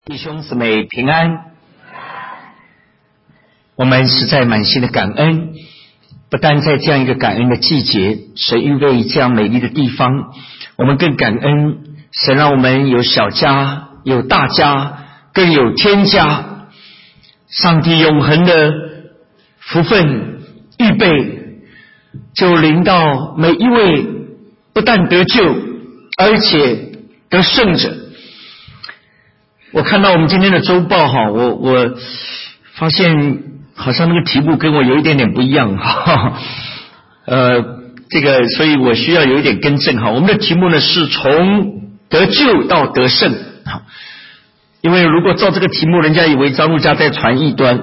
弟兄姊妹平安，我们实在满心的感恩，不但在这样一个感恩的季节，神预备这样美丽的地方，我们更感恩神让我们有小家，有大家，更有天家。上帝永恒的福分预备，就临到每一位不但得救，而且得胜者。我看到我们今天的周报我发现好像那个题目跟我有一点点不一样所以我需要有一点更正我们的题目呢是从得救到得胜因为如果照这个题目，人家以为张路加在传异端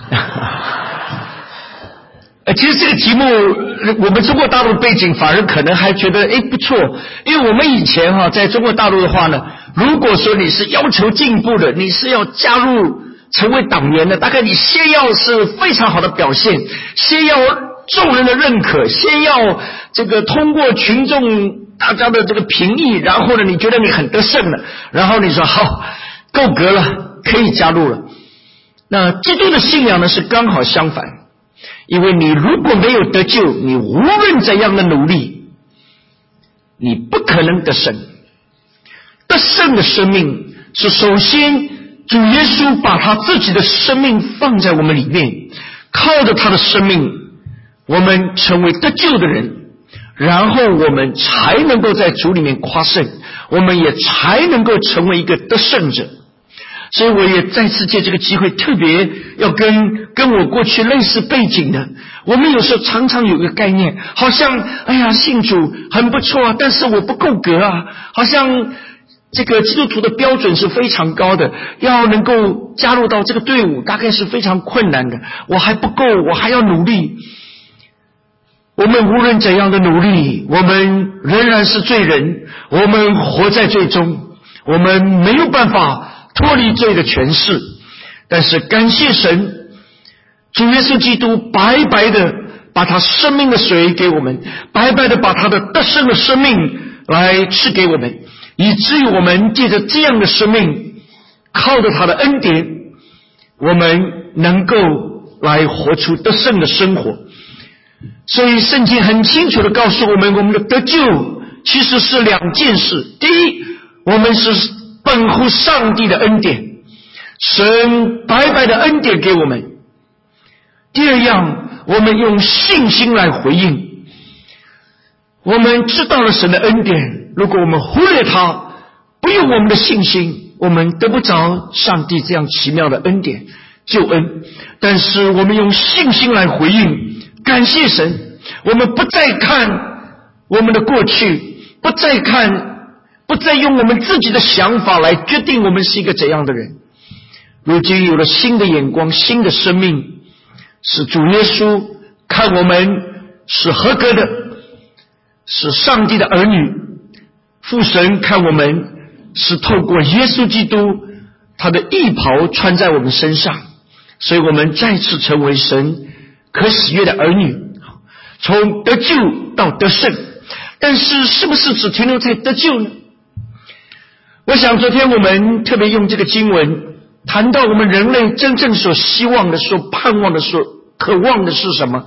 其实这个题目我们中国大陆背景反而可能还觉得不错，因为我们以前在中国大陆的话呢，如果说你是要求进步的，你是要加入成为党员的，大概你先要是非常好的表现，先要众人的认可，先要这个通过群众大家的这个评议，然后呢你觉得你很得胜了，然后你说好够格了，可以加入了。那基督的信仰呢是刚好相反，因为你如果没有得救，你无论怎样的努力，你不可能得胜。得胜的生命是首先主耶稣把他自己的生命放在我们里面，靠着他的生命我们成为得救的人，然后我们才能够在主里面夸胜，我们也才能够成为一个得胜者。所以我也再次借这个机会特别要跟我过去类似背景的，我们有时候常常有个概念，好像信主很不错啊，但是我不够格啊，好像这个基督徒的标准是非常高的，要能够加入到这个队伍大概是非常困难的，我还不够，我还要努力。我们无论怎样的努力，我们仍然是罪人，我们活在罪中，我们没有办法脱离罪的权势。但是感谢神，主耶稣基督白白的把他生命的水给我们，白白的把他的得胜的生命来赐给我们，以至于我们借着这样的生命，靠着他的恩典，我们能够来活出得胜的生活。所以圣经很清楚地告诉我们，我们的得救其实是两件事。第一，我们是本乎上帝的恩典，神白白的恩典给我们。第二样，我们用信心来回应。我们知道了神的恩典，如果我们忽略它，不用我们的信心，我们得不着上帝这样奇妙的恩典救恩。但是我们用信心来回应，感谢神，我们不再看我们的过去，不再用我们自己的想法来决定我们是一个怎样的人。如今有了新的眼光，新的生命，是主耶稣看我们是合格的，是上帝的儿女，父神看我们是透过耶稣基督他的义袍穿在我们身上，所以我们再次成为神可喜悦的儿女，从得救到得胜。但是是不是只停留在得救呢？我想昨天我们特别用这个经文谈到我们人类真正所希望的、所盼望的、所渴望的是什么。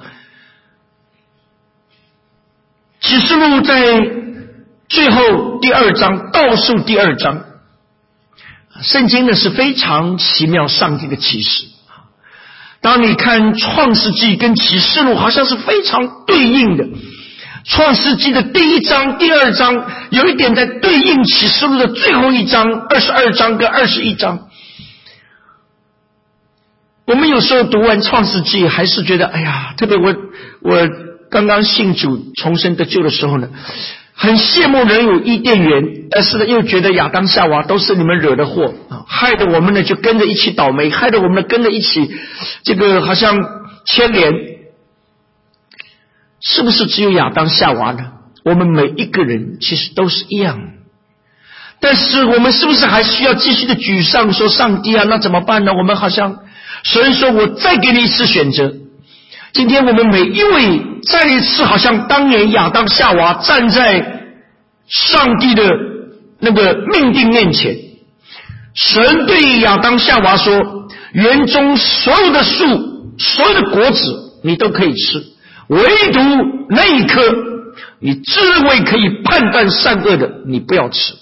启示录在最后第二章，倒数第二章，圣经呢是非常奇妙上帝的启示。当你看创世纪跟启示录好像是非常对应的，创世纪的第一章第二章有一点在对应启示录的最后一章22章跟21章。我们有时候读完创世纪还是觉得特别我刚刚信主重生得救的时候呢，很羡慕人有伊甸园，但是呢又觉得亚当夏娃都是你们惹的祸，害得我们呢就跟着一起倒霉，害得我们跟着一起这个好像牵连。是不是只有亚当夏娃呢？我们每一个人其实都是一样。但是我们是不是还需要继续的沮丧，说上帝那怎么办呢？我们好像神说我再给你一次选择。今天我们每一位再一次好像当年亚当夏娃站在上帝的那个命定面前， 神对亚当夏娃说，园中所有的树，所有的果子你都可以吃，唯独那一颗你智慧可以判断善恶的你不要吃。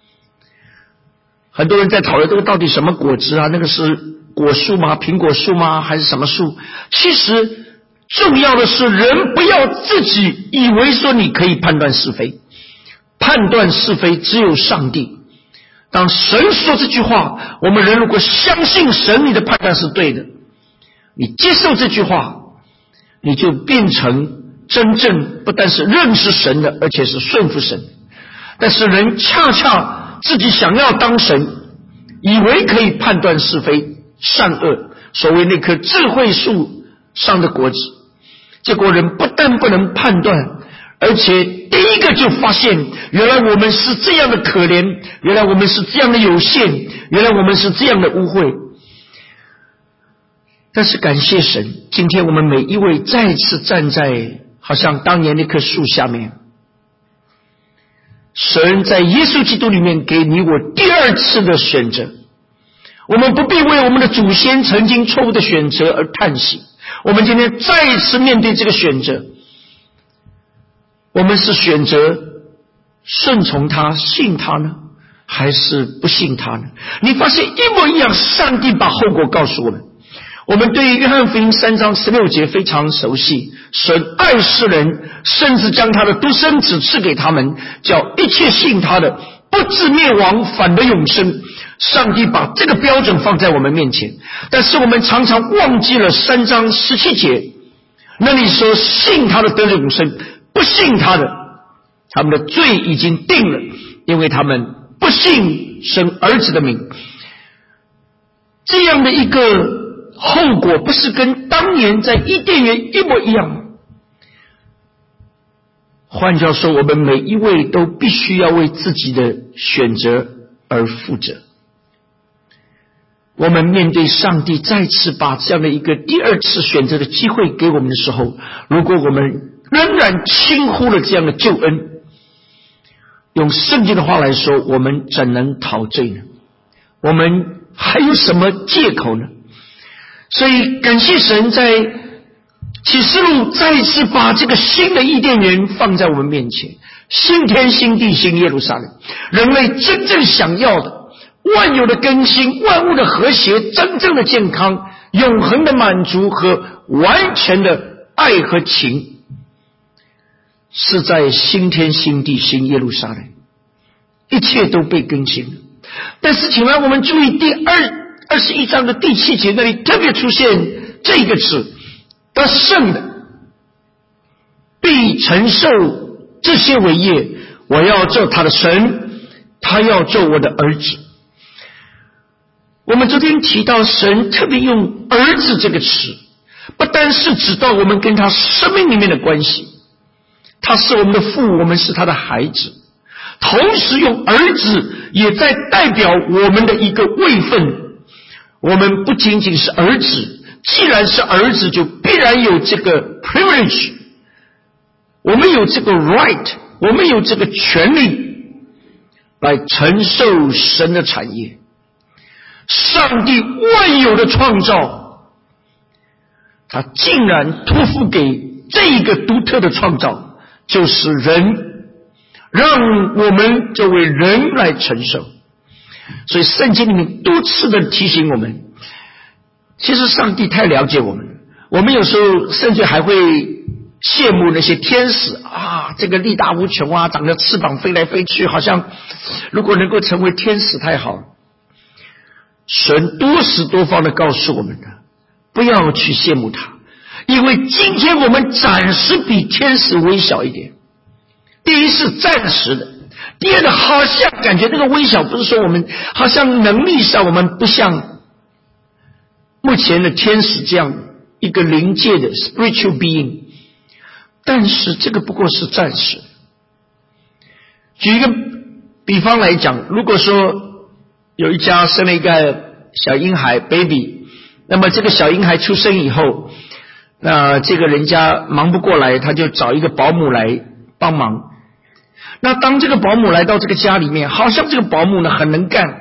很多人在讨论这个到底什么果子啊，那个是果树吗？苹果树吗？还是什么树？其实重要的是人不要自己以为说你可以判断是非，判断是非只有上帝。当神说这句话，我们人如果相信神你的判断是对的，你接受这句话，你就变成真正不但是认识神的，而且是顺服神。但是人恰恰自己想要当神，以为可以判断是非善恶，所谓那棵智慧树上的果子，结果人不但不能判断，而且第一个就发现原来我们是这样的可怜，原来我们是这样的有限，原来我们是这样的污秽。但是感谢神，今天我们每一位再次站在好像当年那棵树下面，神在耶稣基督里面给你我第二次的选择。我们不必为我们的祖先曾经错误的选择而叹息，我们今天再一次面对这个选择，我们是选择顺从他信他呢，还是不信他呢？你发现一模一样，上帝把后果告诉我们。我们对约翰福音3章16节非常熟悉，神爱世人，甚至将他的独生子赐给他们，叫一切信他的不至灭亡，反得永生。上帝把这个标准放在我们面前，但是我们常常忘记了3章17节，那里说信他的得永生，不信他的他们的罪已经定了，因为他们不信生儿子的名。这样的一个后果不是跟当年在伊甸园一模一样吗？换句话说，我们每一位都必须要为自己的选择而负责。我们面对上帝再次把这样的一个第二次选择的机会给我们的时候，如果我们仍然轻忽了这样的救恩，用圣经的话来说，我们怎能逃罪呢？我们还有什么借口呢？所以感谢神，在启示录再一次把这个新的伊甸园放在我们面前，新天新地新耶路撒冷，人类真正想要的万有的更新，万物的和谐，真正的健康，永恒的满足和完全的爱和情，是在新天新地新耶路撒冷，一切都被更新了。但是请让我们注意第21章的第7节，那里特别出现这个词，得胜的必承受这些为业，我要做他的神，他要做我的儿子。我们昨天提到神特别用儿子这个词，不单是指到我们跟他生命里面的关系，他是我们的父，我们是他的孩子，同时用儿子也在代表我们的一个位分。我们不仅仅是儿子，既然是儿子，就必然有这个 privilege， 我们有这个 right， 我们有这个权利来承受神的产业。上帝万有的创造，他竟然托付给这一个独特的创造，就是人，让我们作为人来承受。所以圣经里面多次的提醒我们，其实上帝太了解我们了。我们有时候甚至还会羡慕那些天使啊，这个力大无穷啊，长着翅膀飞来飞去，好像如果能够成为天使太好了。神多时多方的告诉我们的，不要去羡慕他，因为今天我们暂时比天使微小一点。第一是暂时的，第二个好像感觉这个微小不是说我们好像能力上我们不像目前的天使这样一个灵界的 spiritual being， 但是这个不过是暂时。举一个比方来讲，如果说有一家生了一个小婴孩 baby， 那么这个小婴孩出生以后，那这个人家忙不过来，他就找一个保姆来帮忙。那当这个保姆来到这个家里面，好像这个保姆呢很能干，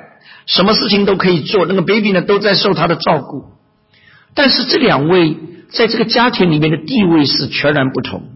什么事情都可以做，那个 baby 呢都在受他的照顾。但是这两位在这个家庭里面的地位是全然不同。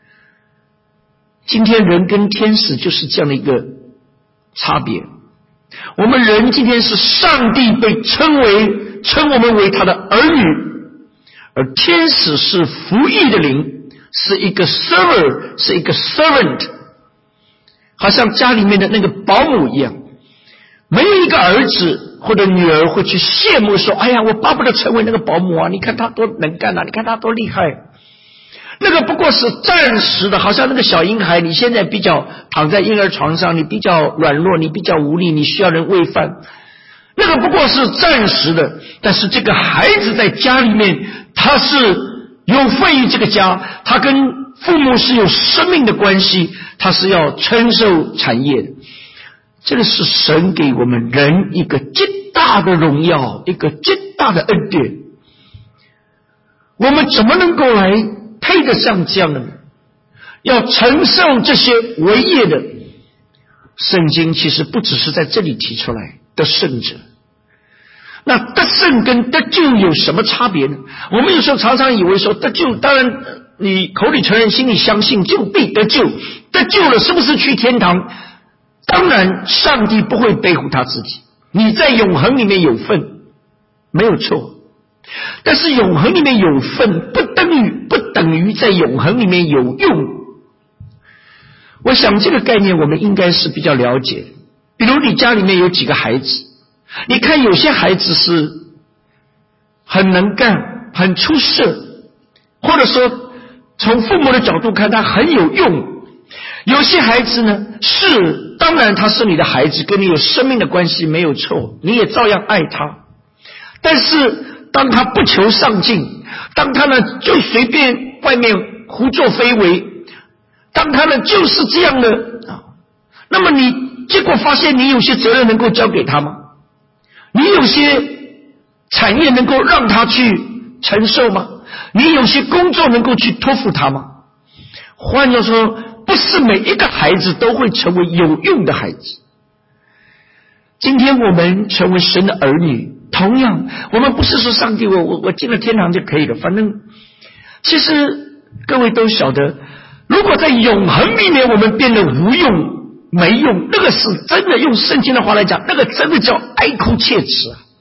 今天人跟天使就是这样的一个差别。我们人今天是上帝被称我们为他的儿女，而天使是服役的灵，是一个 server， 是一个 servant， 好像家里面的那个保姆一样。没有一个儿子或者女儿会去羡慕说，哎呀，我巴不得成为那个保姆啊，你看他多能干啊，你看他多厉害。那个不过是暂时的，好像那个小婴孩，你现在比较躺在婴儿床上，你比较软弱，你比较无力，你需要人喂饭，那个不过是暂时的。但是这个孩子在家里面，他是有份于这个家，他跟父母是有生命的关系，他是要承受产业的。这个是神给我们人一个极大的荣耀，一个极大的恩典。我们怎么能够来配得上这样的呢？要承受这些为业的，圣经其实不只是在这里提出来得胜者。那得胜跟得救有什么差别呢？我们有时候常常以为说得救，当然你口里承认心里相信就必得救，得救了是不是去天堂？当然上帝不会背负他自己，你在永恒里面有份没有错，但是永恒里面有份不等于在永恒里面有用。我想这个概念我们应该是比较了解。比如你家里面有几个孩子，你看有些孩子是很能干很出色，或者说从父母的角度看他很有用。有些孩子呢，是当然他是你的孩子，跟你有生命的关系没有错，你也照样爱他。但是当他不求上进，当他呢就随便外面胡作非为，当他呢就是这样的，那么你结果发现你有些责任能够交给他吗？你有些产业能够让他去承受吗？你有些工作能够去托付他吗？换句话说，不是每一个孩子都会成为有用的孩子。今天我们成为神的儿女，同样我们不是说上帝我进了天堂就可以了，反正其实各位都晓得，如果在永恒里面我们变得无用没用，那个是真的，用圣经的话来讲，那个真的叫哀哭切齿啊。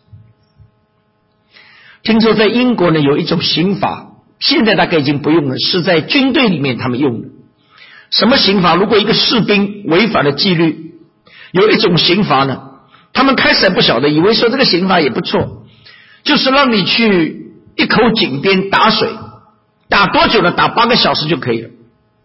听说在英国呢有一种刑法，现在大概已经不用了，是在军队里面他们用的。什么刑罚？如果一个士兵违反了纪律，有一种刑罚呢，他们开始还不晓得，以为说这个刑罚也不错，就是让你去一口井边打水，打多久呢？打8个小时就可以了。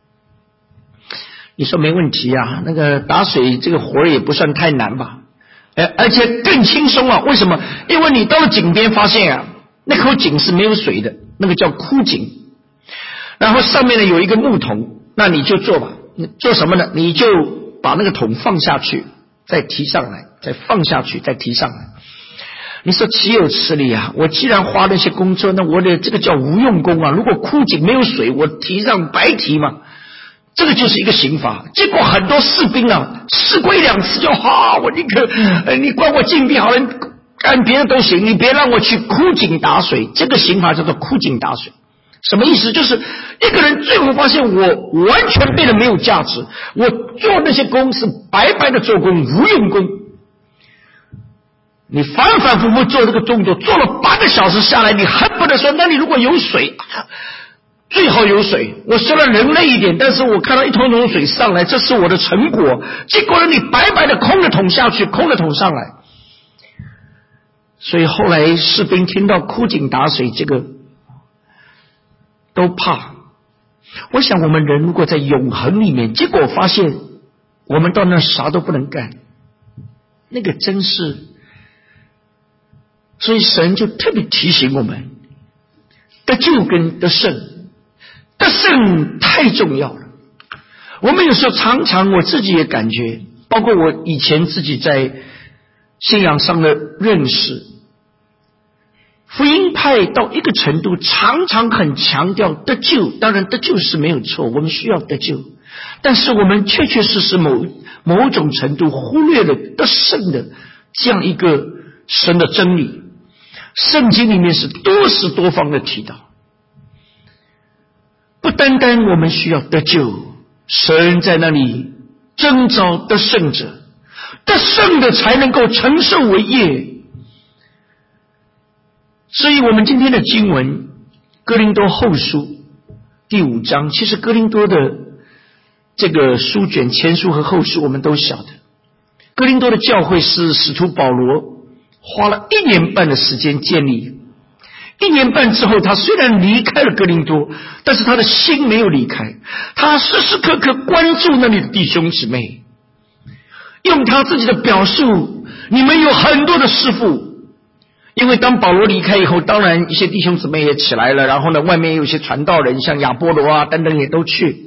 你说没问题啊，那个打水这个活也不算太难吧？而且更轻松啊！为什么？因为你到了井边发现啊，那口井是没有水的，那个叫枯井，然后上面呢有一个木桶，那你就做吧。做什么呢？你就把那个桶放下去，再提上来，再放下去，再提上来。你说岂有此理啊！我既然花那些工作，那我的这个叫无用功啊！如果枯井没有水，我提上白提嘛。这个就是一个刑罚。结果很多士兵啊，试过1-2次就我宁可你关我禁闭好了，干别的都行，你别让我去枯井打水。这个刑罚叫做枯井打水。什么意思？就是一个人最后发现我完全变得没有价值，我做那些工是白白的做工，无用功。你反反复复做这个动作，做了8个小时下来，你恨不得说，那你如果有水，最好有水。我虽然人累一点，但是我看到一桶桶水上来，这是我的成果。结果呢，你白白的空着桶下去，空着桶上来。所以后来士兵听到枯井打水这个都怕。我想我们人如果在永恒里面，结果发现我们到那啥都不能干，那个真是。所以神就特别提醒我们，得救跟得胜，得胜太重要了。我们有时候常常，我自己也感觉，包括我以前自己在信仰上的认识，福音派到一个程度，常常很强调得救。当然得救是没有错，我们需要得救，但是我们确确实实某种程度忽略了得胜的这样一个神的真理，圣经里面是多时多方的提到。不单单我们需要得救，神在那里征召得胜者，得胜的才能够承受为业。所以我们今天的经文哥林多后书第5章，其实哥林多的这个书卷前书和后书我们都晓得，哥林多的教会是使徒保罗花了1年半的时间建立。1年半之后，他虽然离开了哥林多，但是他的心没有离开，他时时刻刻关注那里的弟兄姊妹，用他自己的表述，你们有很多的师傅。因为当保罗离开以后，当然一些弟兄姊妹也起来了，然后呢，外面有一些传道人，像亚波罗啊等等也都去。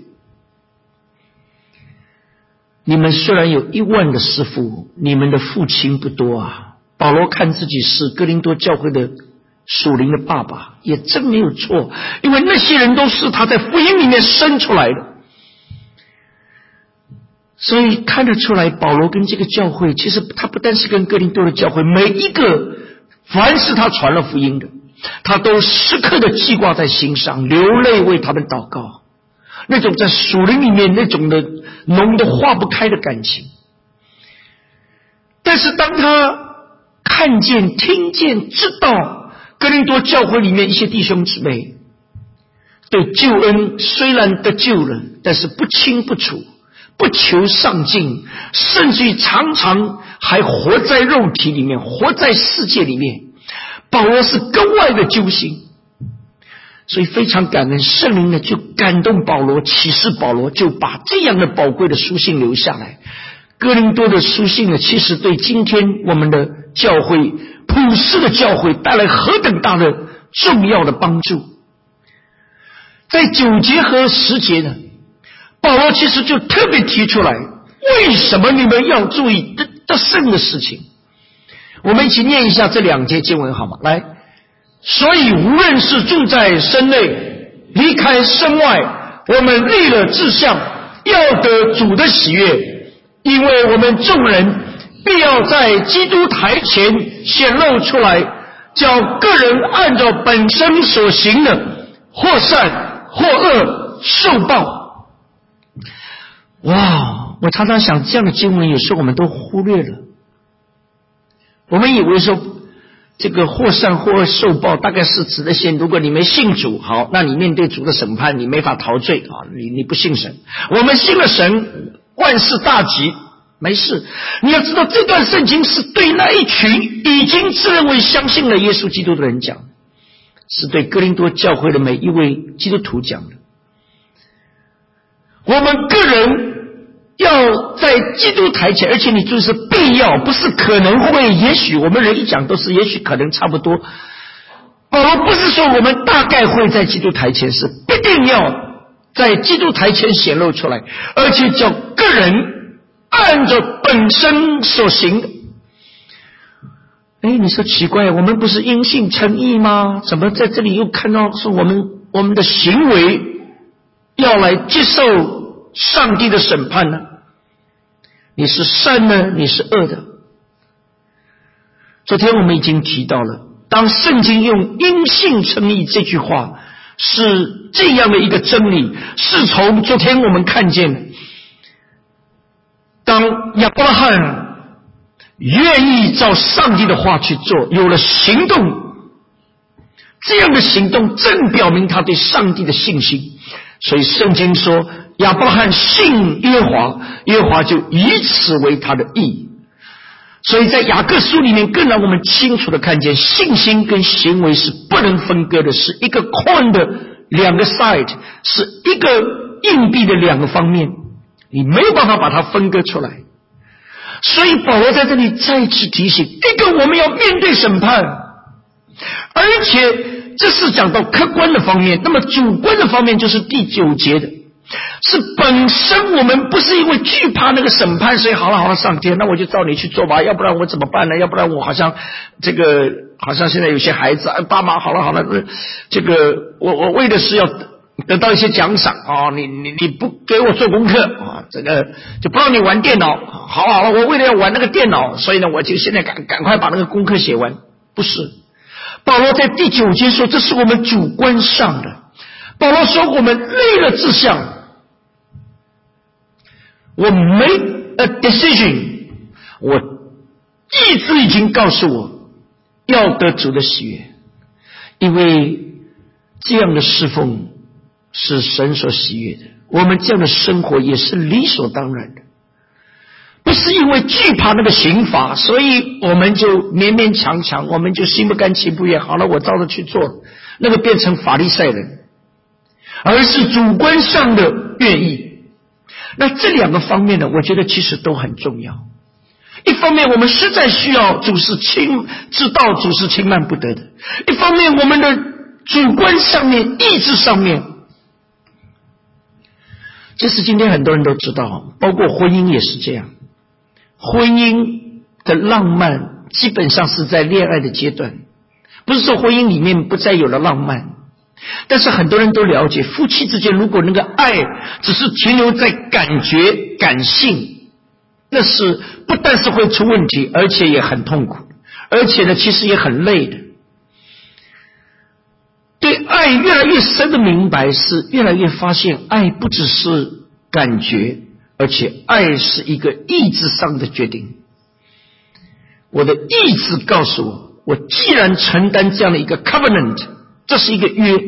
你们虽然有1万的师傅，你们的父亲不多啊。保罗看自己是哥林多教会的属灵的爸爸，也真没有错，因为那些人都是他在福音里面生出来的。所以看得出来，保罗跟这个教会，其实他不但是跟哥林多的教会，每一个凡是他传了福音的，他都时刻的记挂在心上，流泪为他们祷告，那种在属灵里面那种的浓的化不开的感情。但是当他看见、听见、知道哥林多教会里面一些弟兄姊妹对救恩虽然得救了，但是不清不楚，不求上进，甚至于常常还活在肉体里面，活在世界里面。保罗是根外的揪心，所以非常感恩，圣灵呢就感动保罗，启示保罗，就把这样的宝贵的书信留下来。哥林多的书信呢，其实对今天我们的教会，普世的教会带来何等大的重要的帮助。在9节和10节呢，保罗其实就特别提出来，为什么你们要注意得胜的事情。我们一起念一下这2节经文好吗？来，所以无论是住在身内，离开身外，我们立了志向，要得主的喜悦，因为我们众人必要在基督台前显露出来，叫个人按照本身所行的，或善或恶受报。哇，我常常想，这样的经文有时候我们都忽略了。我们以为说这个或善或恶受报大概是指那些，如果你没信主，好，那你面对主的审判你没法逃罪啊，你不信神。我们信了神，万事大吉，没事。你要知道，这段圣经是对那一群已经自认为相信了耶稣基督的人讲的，是对哥林多教会的每一位基督徒讲的。我们个人要在基督台前，而且你就是必要，不是可能会，也许。我们人一讲都是也许可能差不多。保罗不是说我们大概会在基督台前，是必定要在基督台前显露出来，而且叫个人按照本身所行的。你说奇怪，我们不是因信称义吗？怎么在这里又看到说我们的行为要来接受上帝的审判呢？你是善呢，你是恶的。昨天我们已经提到了，当圣经用因信称义这句话，是这样的一个真理，是从昨天我们看见的，当亚伯拉罕愿意照上帝的话去做，有了行动，这样的行动正表明他对上帝的信心。所以圣经说亚伯拉罕信耶和华，耶和华就以此为他的义。所以在雅各书里面更让我们清楚的看见，信心跟行为是不能分割的，是一个 coin 的2个 side， 是一个硬币的2个方面，你没有办法把它分割出来。所以保罗在这里再次提醒，一个我们要面对审判，而且这是讲到客观的方面，那么主观的方面就是第9节的，是本身我们不是因为惧怕那个审判，所以好了上天，那我就照你去做吧，要不然我怎么办呢？要不然我好像现在有些孩子爸妈好了，这个我为的是要得到一些奖赏啊，你不给我做功课啊，这个就不让你玩电脑。好，我为了要玩那个电脑，所以呢，我就现在赶快把那个功课写完。不是，保罗在第9节说，这是我们主观上的。保罗说，我们立了志向，我 make a decision， 我意志已经告诉我要得主的喜悦，因为这样的侍奉是神所喜悦的，我们这样的生活也是理所当然的，不是因为惧怕那个刑罚，所以我们就勉勉强强，我们就心不甘情不愿，好了，我照着去做，那个变成法利赛人，而是主观上的愿意。那这2个方面呢，我觉得其实都很重要。一方面我们实在需要主是知道主是轻慢不得的，一方面我们的主观上面意志上面，其实今天很多人都知道，包括婚姻也是这样，婚姻的浪漫基本上是在恋爱的阶段，不是说婚姻里面不再有了浪漫，但是很多人都了解，夫妻之间如果那个爱只是停留在感觉感性，那是不但是会出问题，而且也很痛苦，而且呢其实也很累的。对爱越来越深的明白，是越来越发现爱不只是感觉，而且爱是一个意志上的决定。我的意志告诉我，我既然承担这样的一个 covenant， 这是一个约，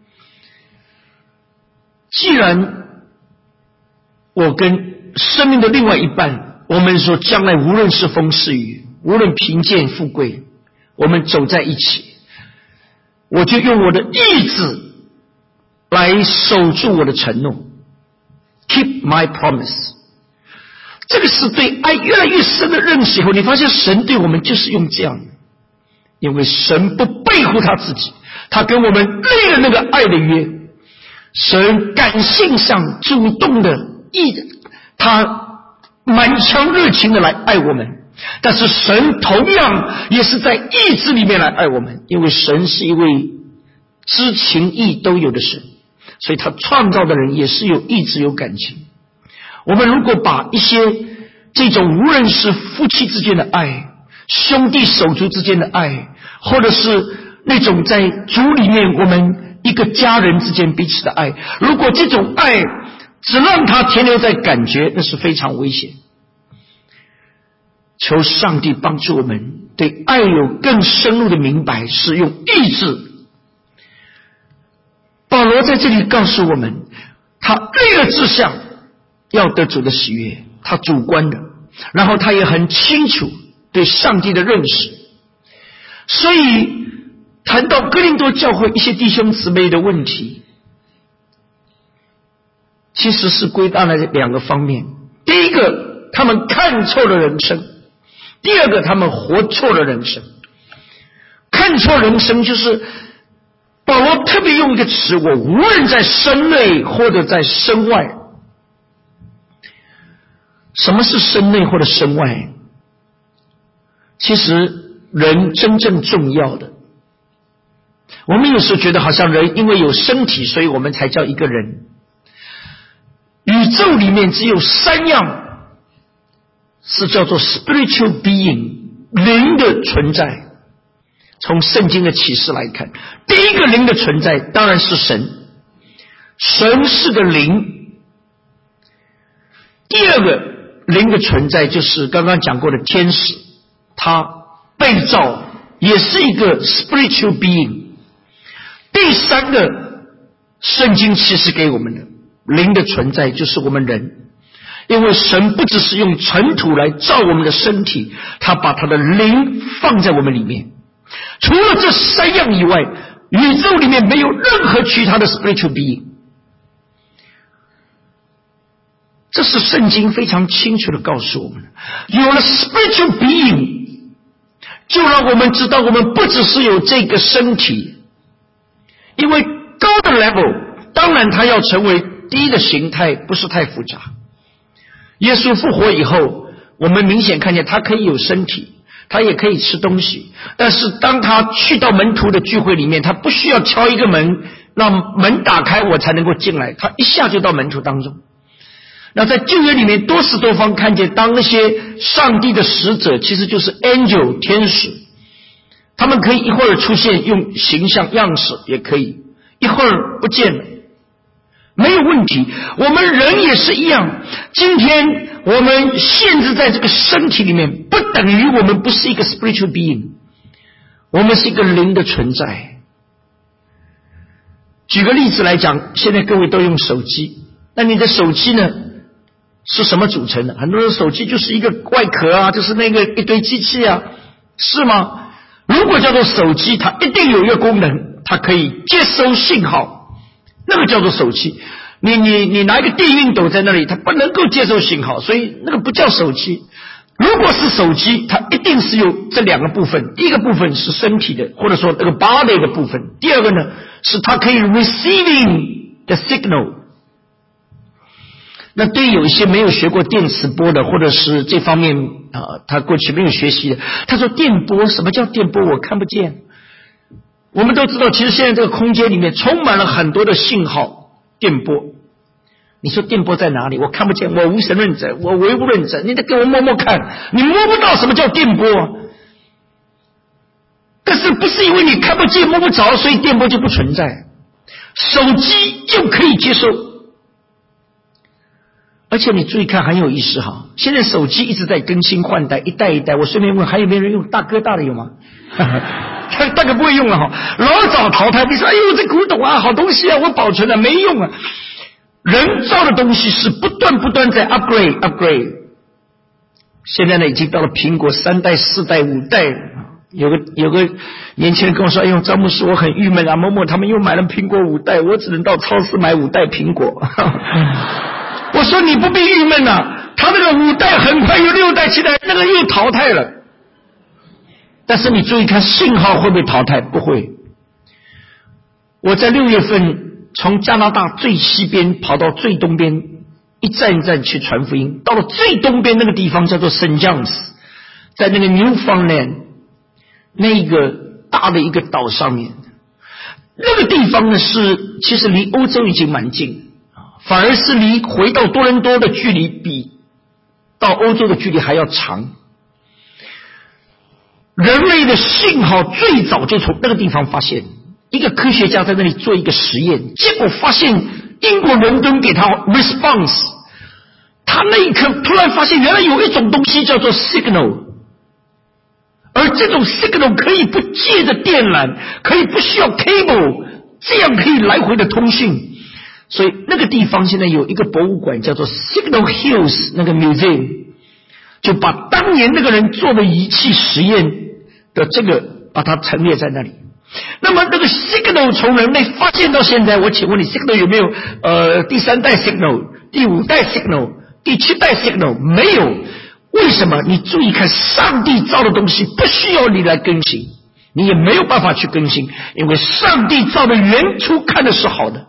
既然我跟生命的另外一半，我们说将来无论是风是雨，无论贫贱富贵，我们走在一起，我就用我的意志来守住我的承诺 ，keep my promise。这个是对爱越来越深的认识以后，你发现神对我们就是用这样的，因为神不背乎他自己，他跟我们立了那个爱的约。神感性上主动的他满腔热情的来爱我们，但是神同样也是在意志里面来爱我们，因为神是一位知情意都有的神，所以他创造的人也是有意志有感情。我们如果把一些这种无论是夫妻之间的爱，兄弟手足之间的爱，或者是那种在主里面我们一个家人之间彼此的爱，如果这种爱只让它停留在感觉，那是非常危险。求上帝帮助我们对爱有更深入的明白，是用意志。保罗在这里告诉我们，他立了志向要得主的喜悦，他主观的，然后他也很清楚对上帝的认识。所以谈到哥林多教会一些弟兄姊妹的问题，其实是归纳了2个方面。第一个，他们看错了人生；第二个，他们活错了人生。看错人生就是保罗特别用一个词，我无论在身内或者在身外。什么是身内或者身外？其实人真正重要的，我们有时候觉得好像人因为有身体，所以我们才叫一个人。宇宙里面只有3样是叫做 spiritual being， 灵的存在。从圣经的启示来看，第一个灵的存在当然是神，神是个灵。第二个灵的存在就是刚刚讲过的天使，他被造也是一个 spiritual being。第三个圣经启示给我们的灵的存在就是我们人，因为神不只是用尘土来造我们的身体，他把他的灵放在我们里面。除了这3样以外，宇宙里面没有任何其他的 spiritual being。 这是圣经非常清楚的告诉我们，有了 spiritual being， 就让我们知道我们不只是有这个身体，因为高的 level 当然它要成为低的形态不是太复杂。耶稣复活以后，我们明显看见他可以有身体， 他也可以吃东西。但是当他去到门徒的聚会里面，他不需要敲一个门，让门打开我才能够进来，他一下就到门徒当中。那在旧约里面多次多方看见，当那些上帝的使者，其实就是 angel 天使，他们可以一会儿出现用形象样式，也可以一会儿不见了，没有问题。我们人也是一样，今天我们限制在这个身体里面，不等于我们不是一个 spiritual being， 我们是一个灵的存在。举个例子来讲，现在各位都用手机，那你的手机呢是什么组成的？很多人手机就是一个外壳啊，就是那个一堆机器啊，是吗？如果叫做手机，它一定有一个功能，它可以接收信号，那个叫做手机。你拿一个电熨斗在那里，它不能够接受信号，所以那个不叫手机。如果是手机，它一定是有这两个部分，第一个部分是身体的，或者说那个 body 的部分，第二个呢是它可以 receiving the signal。那对于有一些没有学过电磁波的，或者是这方面他过去没有学习的，他说电波，什么叫电波？我看不见。我们都知道，其实现在这个空间里面充满了很多的信号电波。你说电波在哪里？我看不见，我无神论者，我唯物论者，你得给我摸摸看，你摸不到什么叫电波。但是不是因为你看不见摸不着，所以电波就不存在？手机就可以接收。而且你注意看，很有意思哈！现在手机一直在更新换代，一代一代。我顺便问，还有没有人用大哥大的有吗？大哥不会用了哈，老早淘汰。你说，哎呦，这古董啊，好东西啊，我保存了没用啊。人造的东西是不断在 upgrade。现在呢，已经到了苹果3代、4代、5代。有个年轻人跟我说：“哎呦，张牧师，我很郁闷啊，某某他们又买了苹果5代，我只能到超市买5代苹果。”我说你不必郁闷啊，他那个5代很快有6代7代，那个又淘汰了。但是你注意看，信号会不会淘汰？不会。我在6月份从加拿大最西边跑到最东边，一站一站去传福音，到了最东边那个地方叫做 St. John's， 在那个 Newfoundland 那个大的一个岛上面，那个地方呢是其实离欧洲已经蛮近。反而是离回到多伦多的距离比到欧洲的距离还要长。人类的信号最早就从那个地方发现，一个科学家在那里做一个实验，结果发现英国伦敦给他 response， 他那一刻突然发现原来有一种东西叫做 signal， 而这种 signal 可以不借着电缆，可以不需要 cable， 这样可以来回的通讯。所以那个地方现在有一个博物馆叫做 Signal Hills 那个 museum， 就把当年那个人做的仪器实验的这个把它陈列在那里。那么那个 Signal 从人类发现到现在，我请问你 Signal 有没有第3代 Signal、第5代 Signal、第7代 Signal？ 没有。为什么？你注意看，上帝造的东西不需要你来更新，你也没有办法去更新，因为上帝造的原初看的是好的。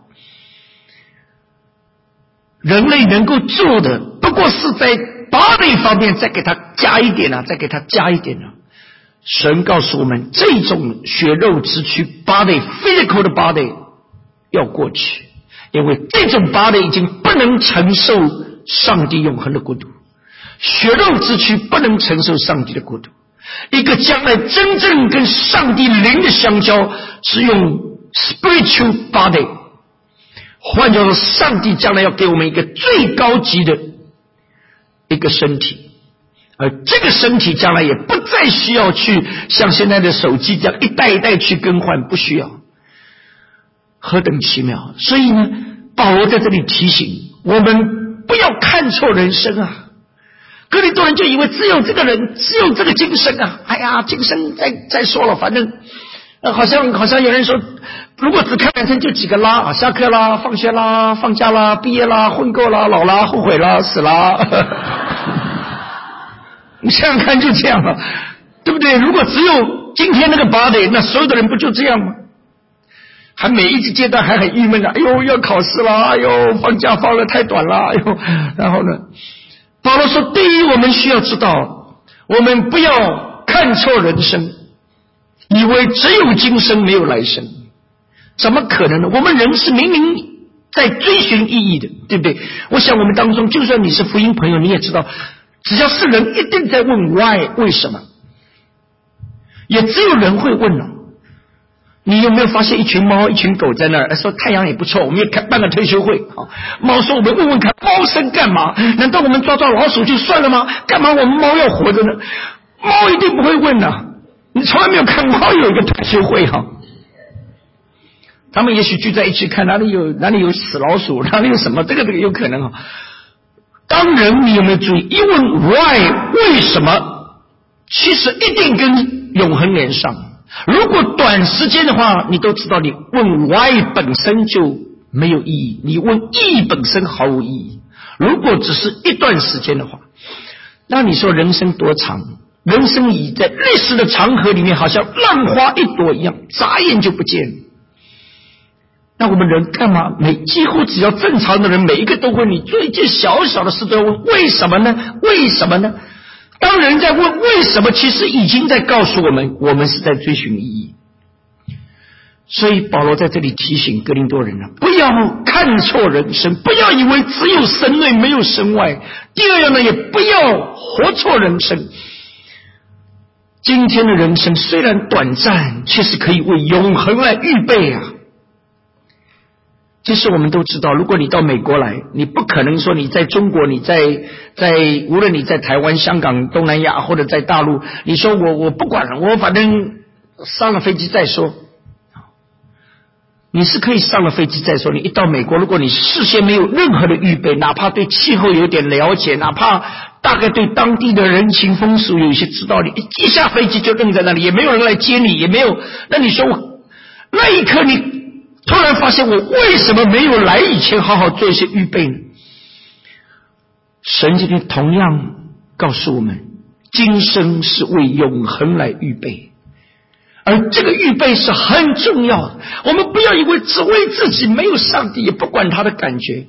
人类能够做的不过是在 body 方面再给他加一点啊，再给他加一点啊。神告诉我们，这种血肉之躯 body physical 的 body 要过去，因为这种 body 已经不能承受上帝永恒的国度，血肉之躯不能承受上帝的国度。一个将来真正跟上帝灵的相交是用 spiritual body，换句话说，上帝将来要给我们一个最高级的一个身体，而这个身体将来也不再需要去像现在的手机这样一代一代去更换，不需要。何等奇妙！所以呢，保罗在这里提醒我们不要看错人生啊。哥林多人就以为只有这个人，只有这个今生啊，哎呀，今生再说了，反正好像有人说，如果只看人生就几个啦，下课啦，放学啦，放假啦，毕业啦，混够啦，老啦，后悔啦，死啦。你想想看，就这样了，对不对？如果只有今天那个 body， 那所有的人不就这样吗？还每一个阶段还很郁闷啊，哎呦要考试啦，哎呦放假放得太短啦，哎呦，然后呢，保罗说，第一我们需要知道，我们不要看看错人生，以为只有今生没有来生，怎么可能呢？我们人是明明在追寻意义的，对不对？我想我们当中，就算你是福音朋友，你也知道，只要是人一定在问 why 为什么，也只有人会问了。你有没有发现一群猫一群狗在那儿说太阳也不错，我们也办个退休会。猫说我们问问看猫生干嘛？难道我们抓老鼠就算了吗？干嘛我们猫要活着呢？猫一定不会问啊，你从来没有看猫有一个退休会哈。他们也许聚在一起看哪里有死老鼠，哪里有什么，这个有可能啊。当人你有没有注意，一问 why 为什么，其实一定跟永恒连上。如果短时间的话，你都知道你问 why 本身就没有意义，你问意义本身毫无意义。如果只是一段时间的话，那你说人生多长？人生已在历史的长河里面好像浪花一朵一样，眨眼就不见了。那我们人干嘛？几乎只要正常的人，每一个都会，你做一件小小的事都要问为什么呢？为什么呢？当人在问为什么，其实已经在告诉我们，我们是在追寻意义。所以保罗在这里提醒哥林多人了，不要看错人生，不要以为只有身内没有身外。第二样呢，也不要活错人生。今天的人生虽然短暂，却是可以为永恒来预备啊。其实我们都知道，如果你到美国来，你不可能说你在中国，你在无论你在台湾、香港、东南亚或者在大陆，你说我不管了，我反正上了飞机再说。你是可以上了飞机再说。你一到美国，如果你事先没有任何的预备，哪怕对气候有点了解，哪怕大概对当地的人情风俗有一些知道，你一下飞机就愣在那里，也没有人来接你，也没有。那你说那一刻你突然发现，我为什么没有来以前好好做一些预备呢？神今天同样告诉我们，今生是为永恒来预备，而这个预备是很重要的。我们不要以为只为自己，没有上帝也不管他的感觉，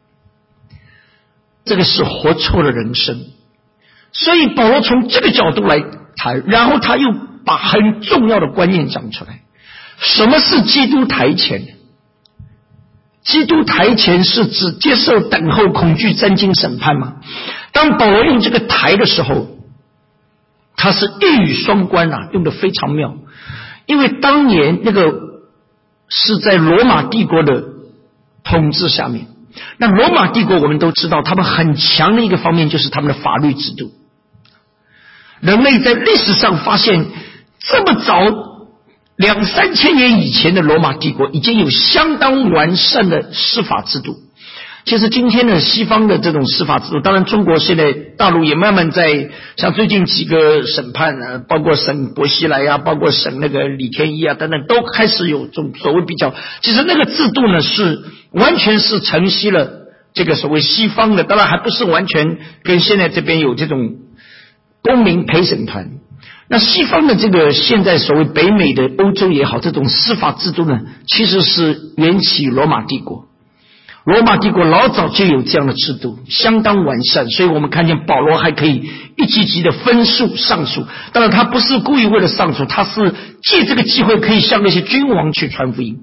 这个是活错了人生。所以保罗从这个角度来谈，然后他又把很重要的观念讲出来。什么是基督台前？基督台前是指接受、等候、恐惧、战惊、审判吗？当保罗用这个台的时候，他是一语双关啊，用得非常妙。因为当年那个是在罗马帝国的统治下面，那罗马帝国我们都知道，他们很强的一个方面就是他们的法律制度。人类在历史上发现，这么早2-3千年以前的罗马帝国已经有相当完善的司法制度。其实今天的西方的这种司法制度，当然中国现在大陆也慢慢在，像最近几个审判包括审薄熙来啊，包括审那个李天一啊等等，都开始有这种所谓比较。其实那个制度呢，是完全是承袭了这个所谓西方的，当然还不是完全跟现在这边有这种公民陪审团。那西方的这个现在所谓北美的欧洲也好，这种司法制度呢，其实是源起罗马帝国。罗马帝国老早就有这样的制度，相当完善，所以我们看见保罗还可以一级级的分数上诉。当然他不是故意为了上诉，他是借这个机会可以向那些君王去传福音。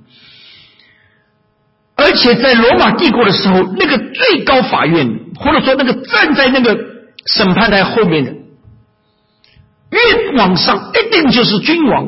而且在罗马帝国的时候，那个最高法院，或者说那个站在那个审判台后面的，越往上一定就是君王。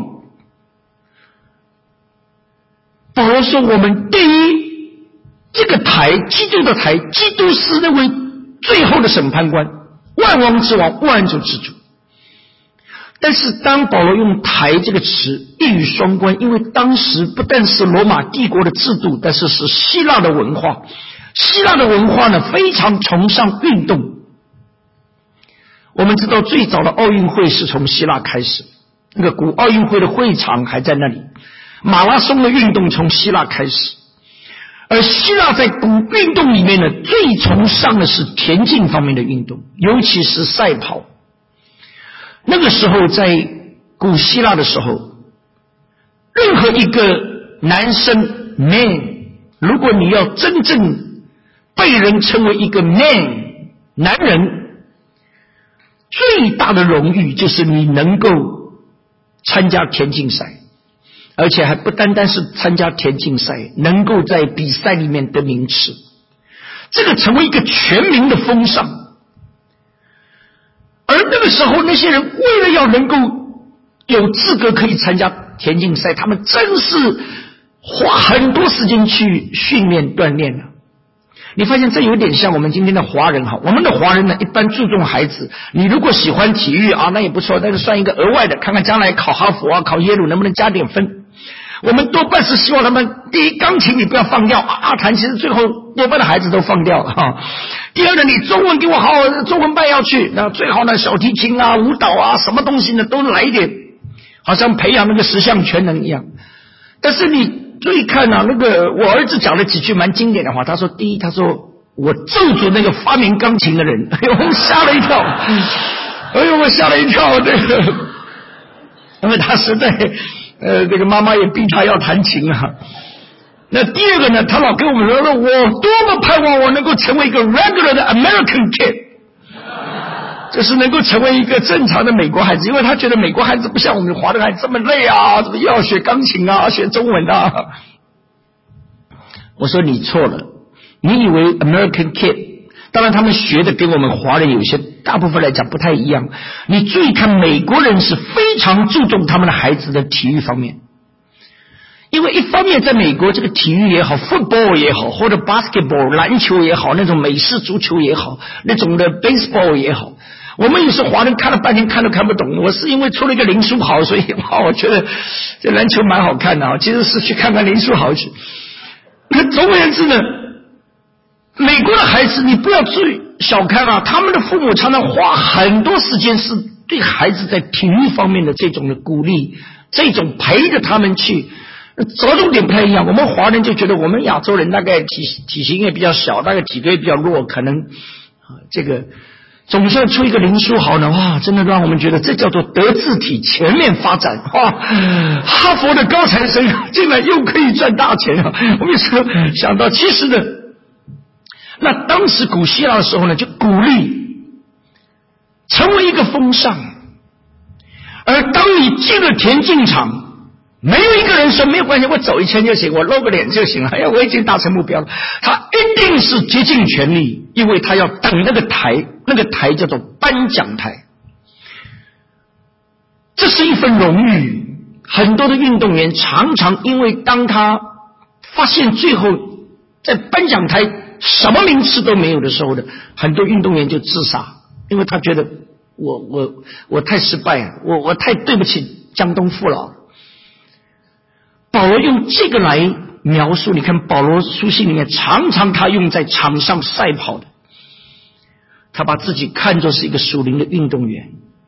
保罗说，我们第一，这个台，基督的台，基督是那位最后的审判官，万王之王，万主之主。但是当保罗用台这个词一语双关，因为当时不但是罗马帝国的制度，但是是希腊的文化。希腊的文化呢，非常崇尚运动。我们知道最早的奥运会是从希腊开始，那个古奥运会的会场还在那里，马拉松的运动从希腊开始。而希腊在古运动里面呢，最崇尚的是田径方面的运动，尤其是赛跑。那个时候在古希腊的时候，任何一个男生 man， 如果你要真正被人称为一个 man 男人， 最大的荣誉就是你能够参加田径赛，而且还不单单是参加田径赛，能够在比赛里面得名次，这个成为一个全民的风尚。而那个时候那些人为了要能够有资格可以参加田径赛，他们真是花很多时间去训练锻炼了。你发现这有点像我们今天的华人哈，我们的华人呢一般注重孩子，你如果喜欢体育啊，那也不错，那就算一个额外的，看看将来考哈佛啊考耶鲁能不能加点分。我们多半是希望他们第一钢琴你不要放掉啊，弹琴最后多半的孩子都放掉了哈。第二呢，你中文给我好，中文班要去，那最好呢小提琴啊舞蹈啊什么东西呢都来一点，好像培养那个十项全能一样。但是你注意看啊，那个我儿子讲了几句蛮经典的话，他说第一，他说我咒诅那个发明钢琴的人，哎呦我吓了一跳，哎呦我吓了一跳，这个因为他实在这个妈妈也逼他要弹琴啊。那第二个呢，他老跟我们说我多么盼望我能够成为一个 regular 的 American kid， 就是能够成为一个正常的美国孩子，因为他觉得美国孩子不像我们华人孩子这么累啊，怎么又要学钢琴啊学中文啊。我说你错了，你以为 American kid， 当然他们学的跟我们华人有些大部分来讲不太一样。你注意看美国人是非常注重他们的孩子的体育方面，因为一方面在美国这个体育也好 football 也好，或者 basketball 篮球也好，那种美式足球也好，那种的 baseball 也好，我们有时华人看了半天看都看不懂。我是因为出了一个林书豪，所以我觉得这篮球蛮好看的，其实是去看看林书豪去。那总而言之呢，美国的孩子你不要最小看啊，他们的父母常常花很多时间是对孩子在体育方面的这种的鼓励，这种陪着他们去。着重点不太一样，我们华人就觉得我们亚洲人大概体型也比较小，大概体格也比较弱，可能这个总是要出一个林书豪呢，哇，真的让我们觉得这叫做德智体全面发展，哇，哈佛的高材生竟然又可以赚大钱啊！我们说想到其实呢，那当时古希腊的时候呢，就鼓励成为一个风尚，而当你进了田径场，没有一个人说没有关系，我走一圈就行，我露个脸就行了，哎呀，我已经达成目标了。他一定是竭尽全力，因为他要等那个台，那个台叫做颁奖台。这是一份荣誉。很多的运动员常常因为当他发现最后在颁奖台什么名次都没有的时候呢，很多运动员就自杀，因为他觉得我太失败了，我太对不起江东父老了。保罗用这个来描述，你看保罗书信里面常常他用在场上赛跑的，他把自己看作是一个属灵的运动员。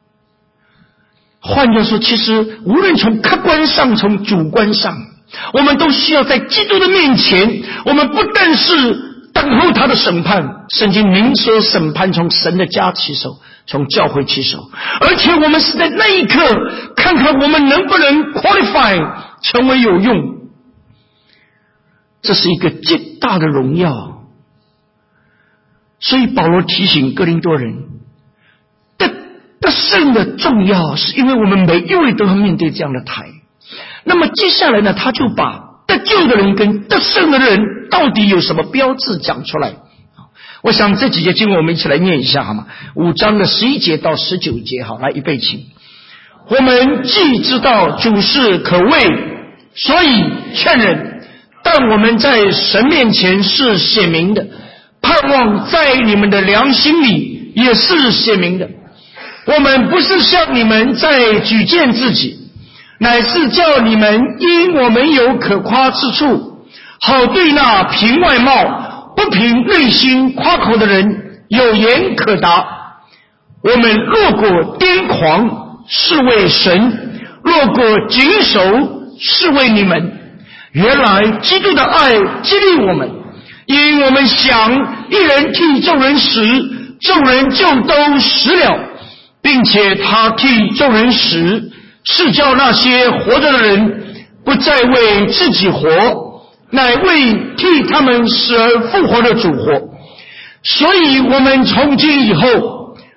换句话说，其实无论从客观上从主观上，我们都需要在基督的面前，我们不但是等候他的审判，圣经明说审判从神的家起手，从教会起手，而且我们是在那一刻看看我们能不能 qualify 成为有用，这是一个极大的荣耀。所以保罗提醒哥林多人，得胜的重要，是因为我们每一位都要面对这样的台。那么接下来呢，他就把得救的人跟得胜的人到底有什么标志讲出来。我想这几节经文我们一起来念一下好吗？5章的11节到19节，好，来预备请。我们既知道主是可畏，所以劝人，但我们在神面前是显明的，盼望在你们的良心里也是显明的。我们不是向你们在举荐自己，乃是叫你们因我们有可夸之处，好对那凭外貌不凭内心夸口的人有言可答。我们若果癫狂，是为神；若果谨守，是为你们。原来基督的爱激励我们，因我们想一人替众人死，众人就都死了，并且他替众人死，是叫那些活着的人不再为自己活，乃为替他们死而复活的主活。所以我们从今以后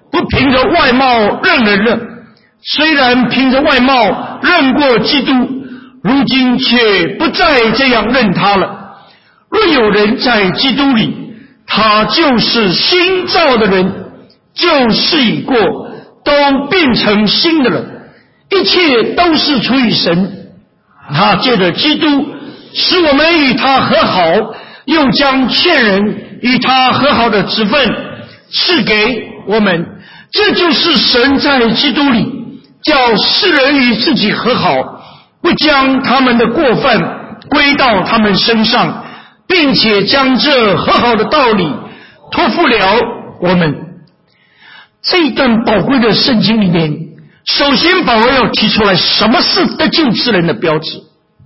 不凭着外貌认人了，虽然凭着外貌认过基督，如今却不再这样认他了。若有人在基督里，他就是新造的人，旧事已过，都变成新的了。一切都是出于神，他借着基督使我们与他和好，又将欠人与他和好的职分赐给我们。这就是神在基督里叫世人与自己和好，不将他们的过犯归到他们身上，并且将这和好的道理托付了我们。这一段宝贵的圣经里面，首先保罗要提出来什么是得救之人的标志。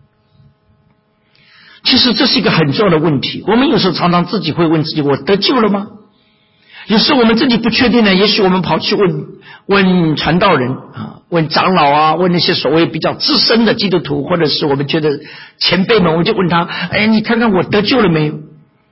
其实这是一个很重要的问题，我们有时候常常自己会问自己，我得救了吗？有时我们自己不确定呢，也许我们跑去问传道人啊，问长老啊，问那些所谓比较资深的基督徒，或者是我们觉得前辈们，我们就问他，你看看我得救了没有？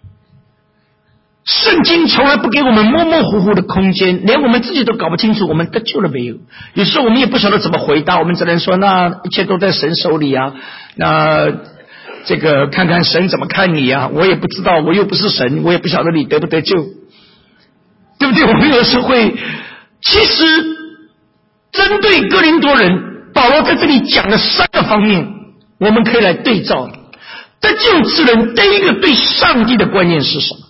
圣经从来不给我们模模糊糊的空间，连我们自己都搞不清楚我们得救了没有。有时候我们也不晓得怎么回答，我们只能说那一切都在神手里啊，那这个看看神怎么看你啊，我也不知道，我又不是神，我也不晓得你得不得救，对不对？我们有时会，其实针对哥林多人，保罗在这里讲了3个方面，我们可以来对照。得救之人第一个对上帝的观念是什么？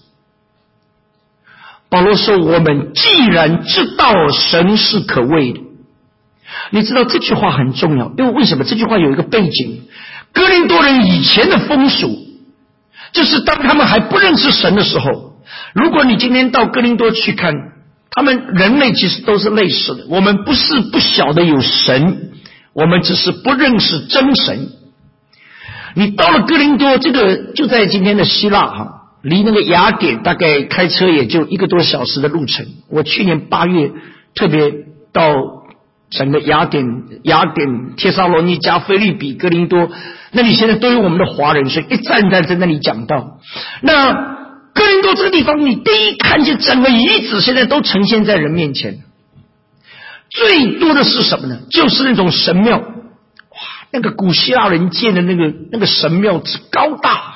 保罗说，我们既然知道神是可畏的。你知道这句话很重要，因为为什么？这句话有一个背景，哥林多人以前的风俗，就是当他们还不认识神的时候，如果你今天到哥林多去看，他们人类其实都是类似的，我们不是不晓得有神，我们只是不认识真神。你到了哥林多，这个就在今天的希腊哈，离那个雅典大概开车也就1个多小时的路程。我去年8月特别到整个雅典、帖撒罗尼迦、腓立比、哥林多，那里现在都有我们的华人，所以一站在那里讲道。那哥林多这个地方，你第一看见整个遗址现在都呈现在人面前，最多的是什么呢？就是那种神庙。哇，那个古希腊人建的那个神庙之高大，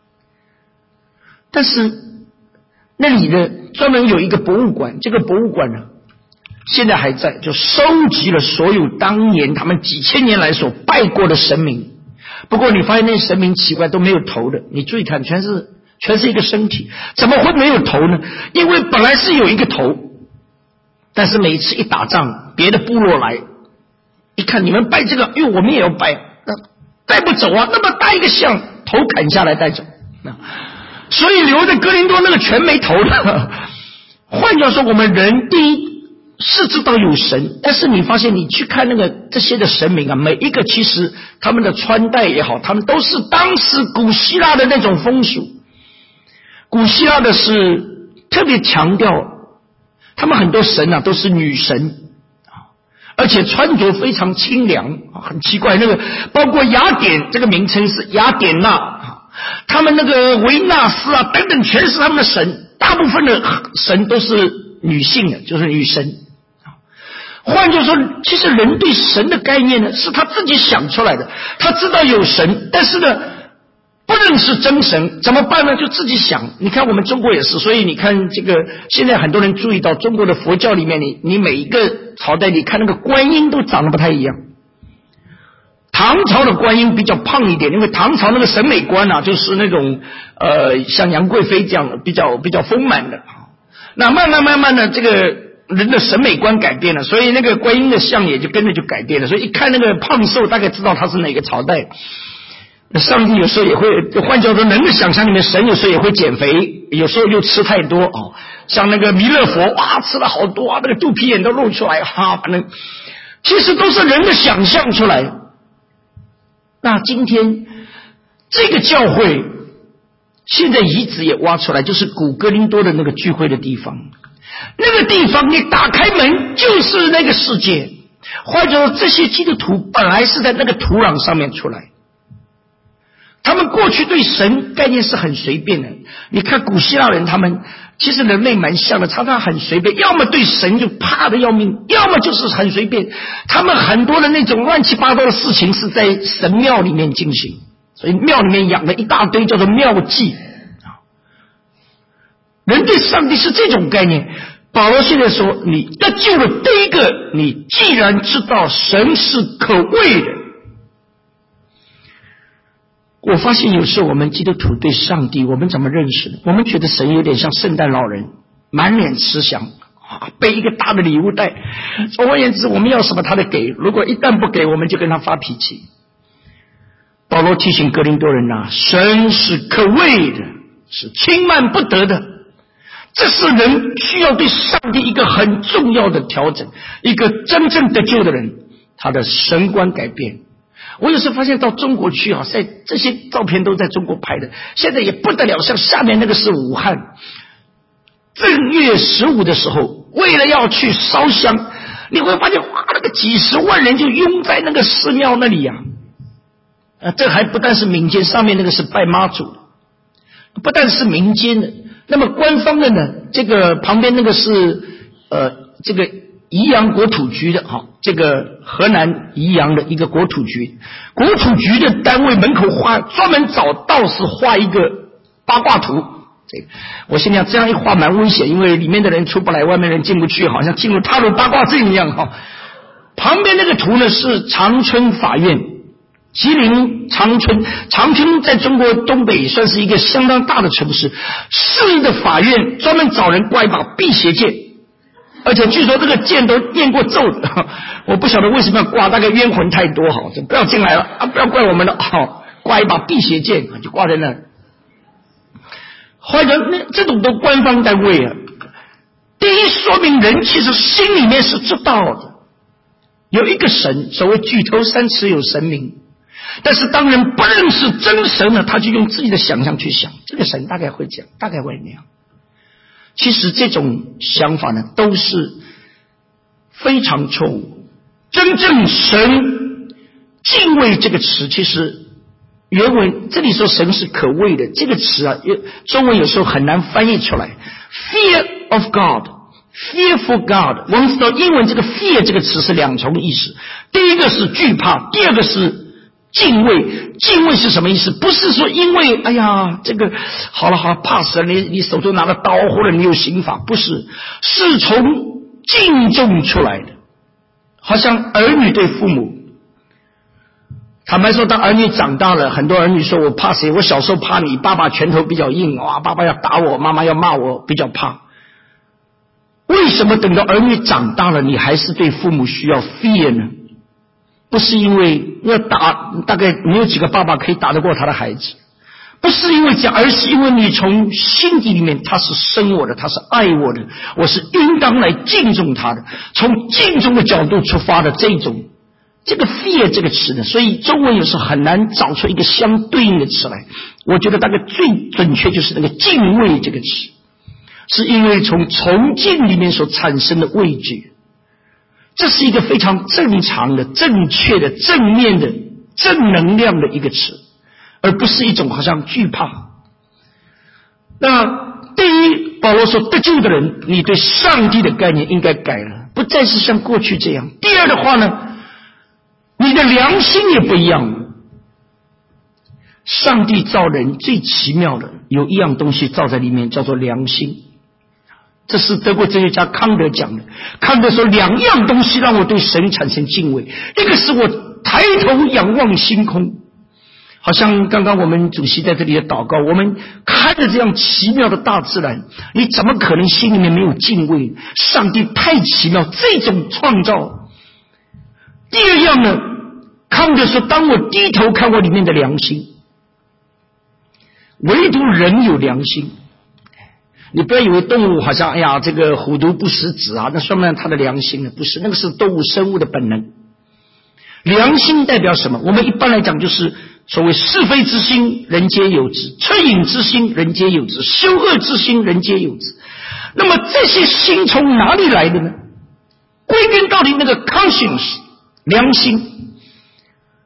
但是那里呢专门有一个博物馆，这个博物馆呢现在还在，就收集了所有当年他们几千年来所拜过的神明。不过你发现那些神明奇怪，都没有头的，你注意看，全是一个身体，怎么会没有头呢？因为本来是有一个头，但是每一次一打仗，别的部落来一看你们拜这个，因为我们也要拜，带不走啊，那么大一个像，头砍下来带走，所以留在哥林多那个全没头的。换句话说，我们人第一是知道有神，但是你发现你去看这些的神明啊，每一个其实他们的穿戴也好，他们都是当时古希腊的那种风俗。古希腊的是特别强调，他们很多神啊都是女神，而且穿着非常清凉，很奇怪。包括雅典这个名称是雅典娜，他们那个维纳斯啊等等，全是他们的神，大部分的神都是女性的，就是女神。换句话说，其实人对神的概念呢是他自己想出来的，他知道有神，但是呢不认识真神，怎么办呢？就自己想。你看我们中国也是，所以你看这个现在很多人注意到中国的佛教里面，你每一个朝代你看那个观音都长得不太一样。唐朝的观音比较胖一点，因为唐朝那个审美观啊，就是那种像杨贵妃这样的比较丰满的。那慢慢的这个人的审美观改变了，所以那个观音的像也就跟着就改变了。所以一看那个胖瘦，大概知道他是哪个朝代。上帝有时候也会，换句话说，人的想象里面，神有时候也会减肥，有时候又吃太多哦。像那个弥勒佛，哇，吃了好多啊，那个肚皮眼都露出来，反正其实都是人的想象出来。那今天这个教会现在遗址也挖出来，就是古哥林多的那个聚会的地方。那个地方你打开门就是那个世界。换句话说，这些基督徒本来是在那个土壤上面出来。 他们过去对神概念是很随便的。你看古希腊人，他们其实人类蛮像的，常常很随便，要么对神就怕得要命，要么就是很随便。他们很多的那种乱七八糟的事情是在神庙里面进行，所以庙里面养了一大堆叫做庙祭。人对上帝是这种概念。保罗现在说，你得救了，第一个，你既然知道神是可畏的。我发现有时候我们基督徒对上帝，我们怎么认识的？我们觉得神有点像圣诞老人，满脸慈祥背一个大的礼物袋，总而言之我们要什么他得给，如果一旦不给，我们就跟他发脾气。保罗提醒哥林多人神是可畏的，是轻慢不得的。这是人需要对上帝一个很重要的调整，一个真正得救的人，他的神观改变。我有时发现到中国去在这些照片都在中国拍的，现在也不得了，像下面那个是武汉正月15的时候，为了要去烧香，你会发现那个几十万人就拥在那个寺庙那里这还不但是民间，上面那个是拜妈祖，不但是民间的，那么官方的呢，这个旁边那个是这个宜阳国土局的这个河南宜阳的一个国土局，国土局的单位门口专门找道士画一个八卦图。我心想这样一画蛮危险，因为里面的人出不来，外面人进不去，好像进入踏入八卦阵一样旁边那个图呢是长春法院，吉林长春在中国东北算是一个相当大的城市，市的法院专门找人挂一把辟邪剑，而且据说这个剑都念过咒的，我不晓得为什么要挂，大概冤魂太多就不要进来了不要怪我们了挂一把辟邪剑就挂在那。或者这种都官方单位第一说明人其实心里面是知道的，有一个神，所谓举头三尺有神明。但是当人不认识真神呢，他就用自己的想象去想，这个神大概会这样，大概会那样。其实这种想法呢，都是非常错误。真正神敬畏这个词，其实原文这里说神是可畏的，这个词中文有时候很难翻译出来。Fear of God, fearful God， 我们知道英文这个 fear 这个词是两重意思，第一个是惧怕，第二个是敬畏。敬畏是什么意思？不是说因为哎呀这个好了怕死了，你手中拿了刀，或者你有刑法，不是，是从敬重出来的。好像儿女对父母，坦白说当儿女长大了，很多儿女说我怕谁，我小时候怕你，爸爸拳头比较硬爸爸要打我，妈妈要骂我，比较怕。为什么等到儿女长大了，你还是对父母需要 fear 呢？不是因为要打，大概没有几个爸爸可以打得过他的孩子，不是因为这样，而是因为你从心底里面他是生我的，他是爱我的，我是应当来敬重他的，从敬重的角度出发的这个 fear 这个词呢，所以中文有时候很难找出一个相对应的词来。我觉得大概最准确就是那个敬畏这个词，是因为从崇敬里面所产生的畏惧。这是一个非常正常的、正确的、正面的、正能量的一个词，而不是一种好像惧怕。那第一，保罗说得救的人，你对上帝的概念应该改了，不再是像过去这样。第二的话呢，你的良心也不一样了。上帝造人最奇妙的有一样东西造在里面，叫做良心。这是德国哲学家康德讲的。康德说两样东西让我对神产生敬畏，一个是我抬头仰望星空，好像刚刚我们主席在这里的祷告，我们看着这样奇妙的大自然，你怎么可能心里面没有敬畏？上帝太奇妙，这种创造。第二样呢，康德说当我低头看我里面的良心，唯独人有良心。你不要以为动物好像哎呀这个虎毒不食子那算不算它的良心呢？不是，那个是动物生物的本能。良心代表什么？我们一般来讲就是所谓是非之心人皆有之，恻隐之心人皆有之，羞恶之心人皆有之。那么这些心从哪里来的呢？归根到底那个 conscience 良心，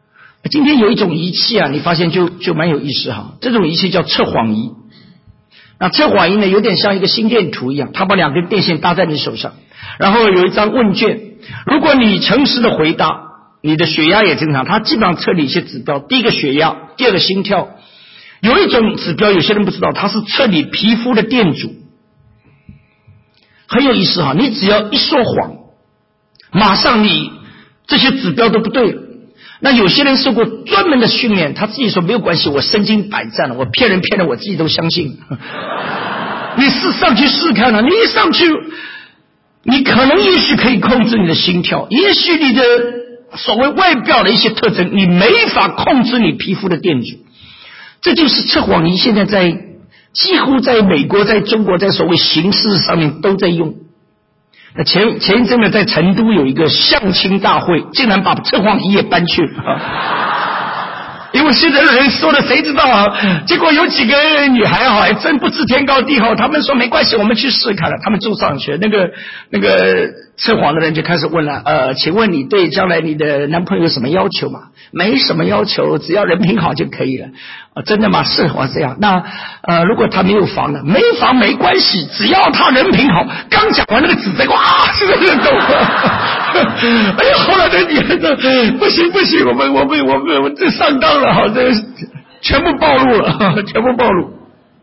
今天有一种仪器啊，你发现就蛮有意思哈。这种仪器叫测谎仪。那测谎仪呢，有点像一个心电图一样，它把2根电线搭在你手上，然后有一张问卷，如果你诚实的回答，你的血压也正常，它基本上测你一些指标，第一个血压，第二个心跳。有一种指标有些人不知道，它是测你皮肤的电阻，很有意思哈。你只要一说谎，马上你这些指标都不对了。那有些人受过专门的训练，他自己说没有关系，我身经百战了，我骗人骗的我自己都相信。你上去试看了，你一上去，你可能也许可以控制你的心跳，也许你的所谓外表的一些特征，你没法控制你皮肤的电阻。这就是测谎仪现在几乎在美国、在中国、在所谓形式上面都在用。那前一阵呢，在成都有一个相亲大会，竟然把测谎仪也搬去了。因为现在的人说了谁知道啊？结果有几个女孩还真不知天高地厚，他们说没关系，我们去试看了。他们坐上去，那个测谎的人就开始问了，请问你对将来你的男朋友有什么要求吗？没什么要求，只要人品好就可以了。真的吗？是这样。那如果他没有房呢？没房没关系，只要他人品好。刚讲完那个指责，哇，这个人懂了。哎呀，后来那女人说不行，我们这上当了哈，这全部暴露了，全部暴露。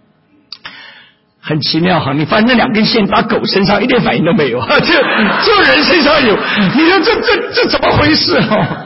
很奇妙哈，你发现那2根线打狗身上一点反应都没有，就人身上有，你说这怎么回事哈？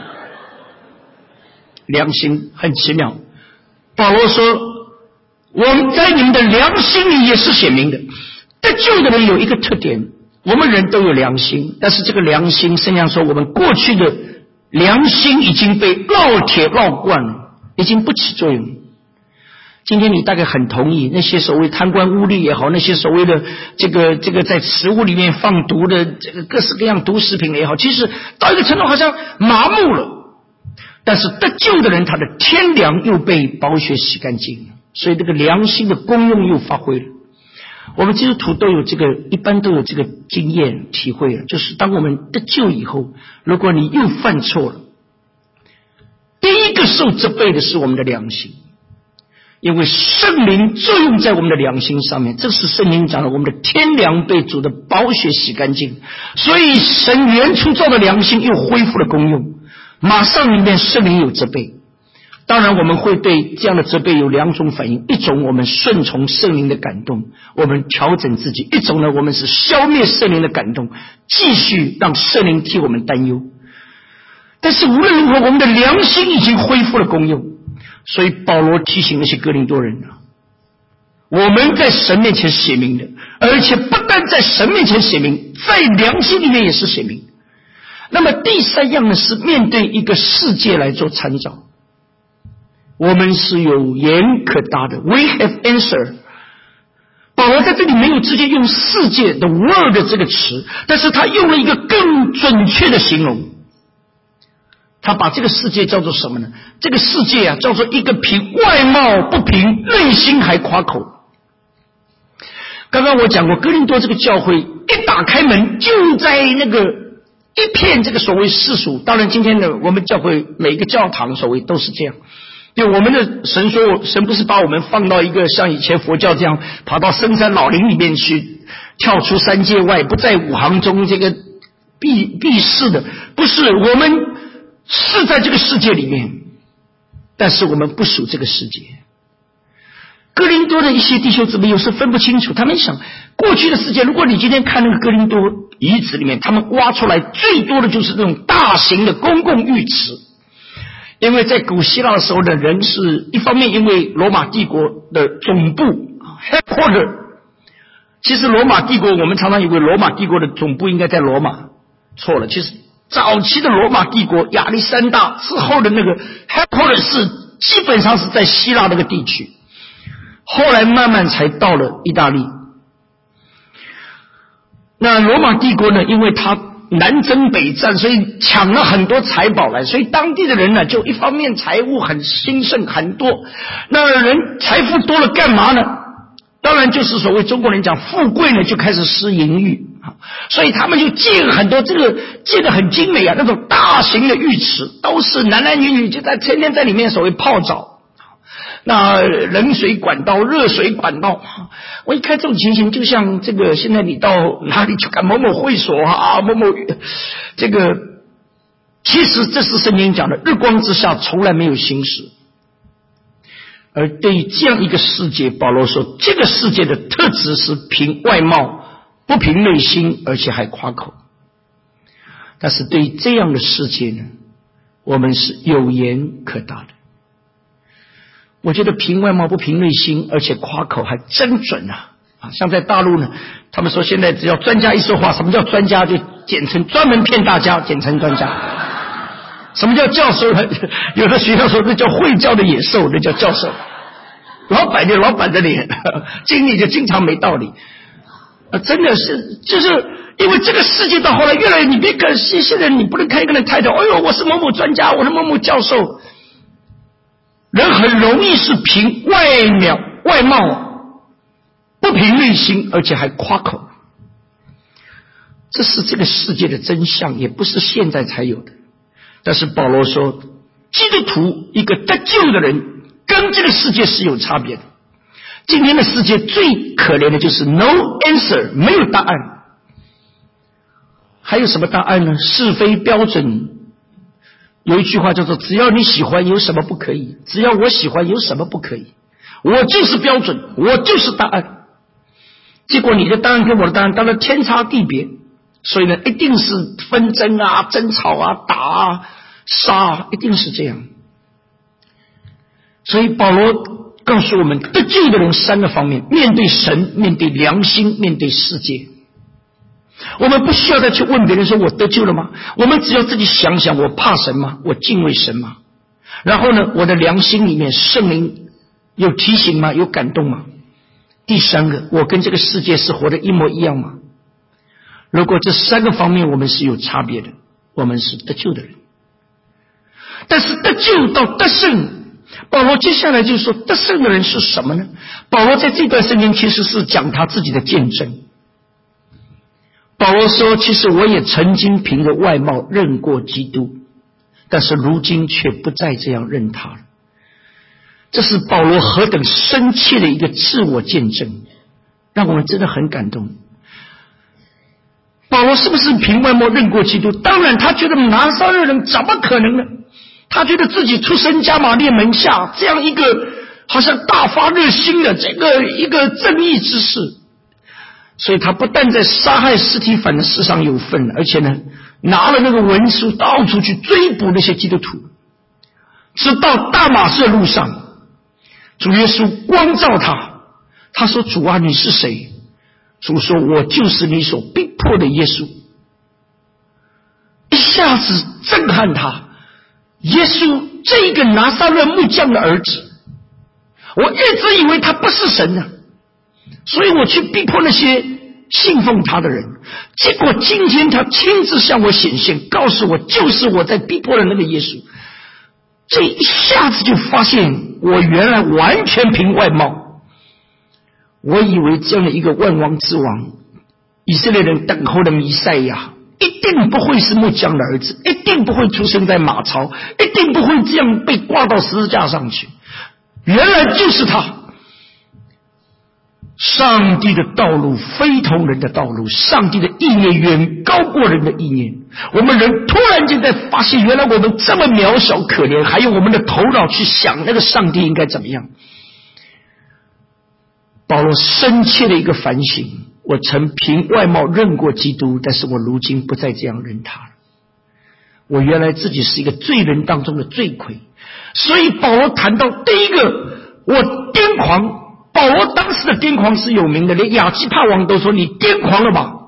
良心很奇妙。保罗说，我们在你们的良心里也是显明的。得救的人有一个特点，我们人都有良心，但是这个良心，圣经说我们过去的良心已经被烙铁烙惯了，已经不起作用。今天你大概很同意，那些所谓贪官污吏也好，那些所谓的这个在食物里面放毒的这个各式各样毒食品也好，其实到一个程度好像麻木了。但是得救的人，他的天良又被宝血洗干净了，所以这个良心的功用又发挥了。我们基督徒都有这个，一般都有这个经验体会了，就是当我们得救以后，如果你又犯错了，第一个受责备的是我们的良心，因为圣灵作用在我们的良心上面，这是圣灵讲的，我们的天良被主的宝血洗干净，所以神原初造的良心又恢复了功用。马上里面圣灵有责备，当然我们会对这样的责备有2种反应，一种我们顺从圣灵的感动，我们调整自己；一种呢，我们是消灭圣灵的感动，继续让圣灵替我们担忧。但是无论如何，我们的良心已经恢复了功用，所以保罗提醒那些哥林多人啊，我们在神面前写明的，而且不但在神面前写明，在良心里面也是写明。那么第3样呢，是面对一个世界来做参照，我们是有言可答的 ，We have answer。保罗在这里没有直接用世界的 world 这个词，但是他用了一个更准确的形容，他把这个世界叫做什么呢？这个世界啊，叫做一个凭外貌不凭内心还夸口。刚刚我讲过，哥林多这个教会一打开门就在那个一片这个所谓世俗，当然今天的我们教会每一个教堂所谓都是这样。对我们的神说，神不是把我们放到一个像以前佛教这样跑到深山老林里面去，跳出3界外，不在5行中这个避世的，不是，我们是在这个世界里面，但是我们不属这个世界。哥林多的一些弟兄姊妹有时分不清楚，他们想过去的世界，如果你今天看那个哥林多遗址里面，他们挖出来最多的就是那种大型的公共浴池，因为在古希腊的时候的人是一方面因为罗马帝国的总部 headquarter， 其实罗马帝国我们常常以为罗马帝国的总部应该在罗马，错了，其实早期的罗马帝国亚历山大之后的那个 headquarter 是基本上是在希腊那个地区，后来慢慢才到了意大利。那罗马帝国呢，因为它南征北战，所以抢了很多财宝来，所以当地的人呢，就一方面财物很兴盛很多，那人财富多了干嘛呢？当然就是所谓中国人讲富贵呢，就开始施淫欲， 所以他们就建很多建得很精美啊，那种大型的浴池，都是男男女女就天天在里面所谓泡澡，那冷水管道、热水管道，我一看这种情形，就像这个现在你到哪里去看某某会所啊，某某这个，其实这是圣经讲的，日光之下从来没有新事。而对于这样一个世界，保罗说，这个世界的特质是凭外貌，不凭内心，而且还夸口。但是对于这样的世界呢，我们是有言可答的。我觉得凭外貌不凭内心，而且夸口还真准啊！像在大陆呢，他们说现在只要专家一说话，什么叫专家就简称专门骗大家，简称专家。什么叫教授呢？有的学校说那叫会教的野兽，那叫教授。老板就老板的脸，经理就经常没道理。真的是，就是因为这个世界到后来越来越，你别看现在你不能看一个人抬头，哎呦，我是某某专家，我是某某教授。人很容易是凭外貌，不凭内心，而且还夸口。这是这个世界的真相，也不是现在才有的。但是保罗说，基督徒一个得救的人跟这个世界是有差别的。今天的世界最可怜的就是 no answer， 没有答案。还有什么答案呢？是非标准。有一句话叫做，只要你喜欢有什么不可以，只要我喜欢有什么不可以，我就是标准，我就是答案。结果你的答案跟我的答案当然天差地别，所以呢一定是纷争啊、争吵啊、打啊、杀啊，一定是这样。所以保罗告诉我们，得救的人三个方面：面对神，面对良心，面对世界。我们不需要再去问别人说我得救了吗？我们只要自己想想，我怕神吗？我敬畏神吗？然后呢，我的良心里面圣灵有提醒吗？有感动吗？第三个，我跟这个世界是活得一模一样吗？如果这三个方面我们是有差别的，我们是得救的人。但是得救到得胜，保罗接下来就说得胜的人是什么呢？保罗在这段圣经其实是讲他自己的见证。保罗说，其实我也曾经凭着外貌认过基督，但是如今却不再这样认他了。这是保罗何等深切的一个自我见证，让我们真的很感动。保罗是不是凭外貌认过基督？当然，他觉得拿撒勒人怎么可能呢？他觉得自己出身加马列门下，这样一个好像大发热心的这个一个正义之士，所以他不但在杀害司提反的事上有份，而且呢拿了那个文书到处去追捕那些基督徒。直到大马色路上，主耶稣光照他，他说，主啊，你是谁？主说，我就是你所逼迫的耶稣。一下子震撼他，耶稣这个拿撒勒木匠的儿子，我一直以为他不是神呢，所以我去逼迫那些信奉他的人，结果今天他亲自向我显现，告诉我就是我在逼迫的那个耶稣。这一下子就发现我原来完全凭外貌，我以为这样的一个万王之王，以色列人等候的弥赛亚一定不会是木匠的儿子，一定不会出生在马槽，一定不会这样被挂到十字架上去，原来就是他。上帝的道路非同人的道路，上帝的意念远高过人的意念。我们人突然间在发现，原来我们这么渺小可怜，还用我们的头脑去想那个上帝应该怎么样。保罗深切的一个反省，我曾凭外貌认过基督，但是我如今不再这样认他了。我原来自己是一个罪人当中的罪魁。所以保罗谈到第一个，我癫狂。保罗当时的癫狂是有名的，连亚基帕王都说你癫狂了吧。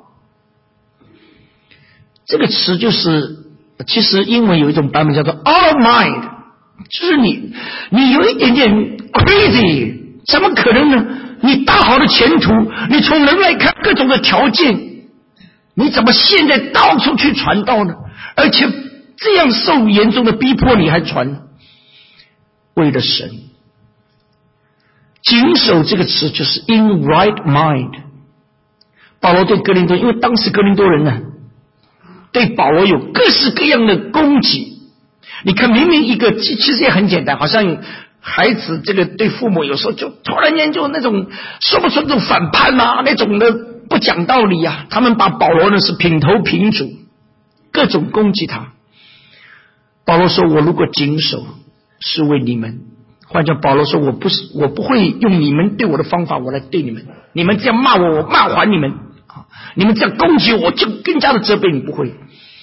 这个词就是其实英文有一种版本叫做 out of mind， 就是你有一点点 crazy， 怎么可能呢？你大好的前途，你从人来看各种的条件，你怎么现在到处去传道呢？而且这样受严重的逼迫你还传？为了神。谨守这个词就是 in right mind， 保罗对哥林多，因为当时哥林多人呢，对保罗有各式各样的攻击。你看，明明一个其实也很简单，好像孩子这个对父母有时候就突然间就那种说不出那种反叛啊，那种的不讲道理啊。他们把保罗呢是品头品足，各种攻击他。保罗说：“我如果谨守，是为你们。”换句话，保罗说：“我不会用你们对我的方法，我来对你们。你们这样骂我，我骂还你们啊！你们这样攻击我，就更加的责备你，不会。”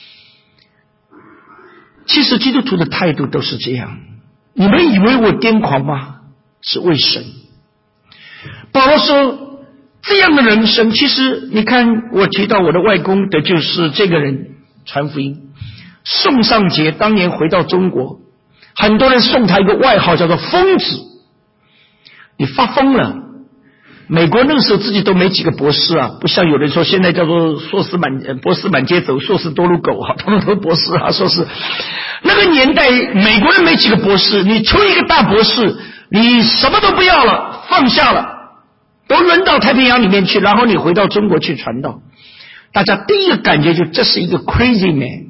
其实基督徒的态度都是这样。你们以为我癫狂吗？是为神。保罗说，这样的人生，其实你看，我提到我的外公的就是这个人传福音。宋尚节当年回到中国，很多人送他一个外号叫做疯子。你发疯了。美国那个时候自己都没几个博士啊，不像有人说现在叫做博士满街走，硕士多如狗啊，他们都是博士啊，硕士。那个年代美国人没几个博士，你出一个大博士，你什么都不要了，放下了，都扔到太平洋里面去，然后你回到中国去传道。大家第一个感觉就这是一个 crazy man。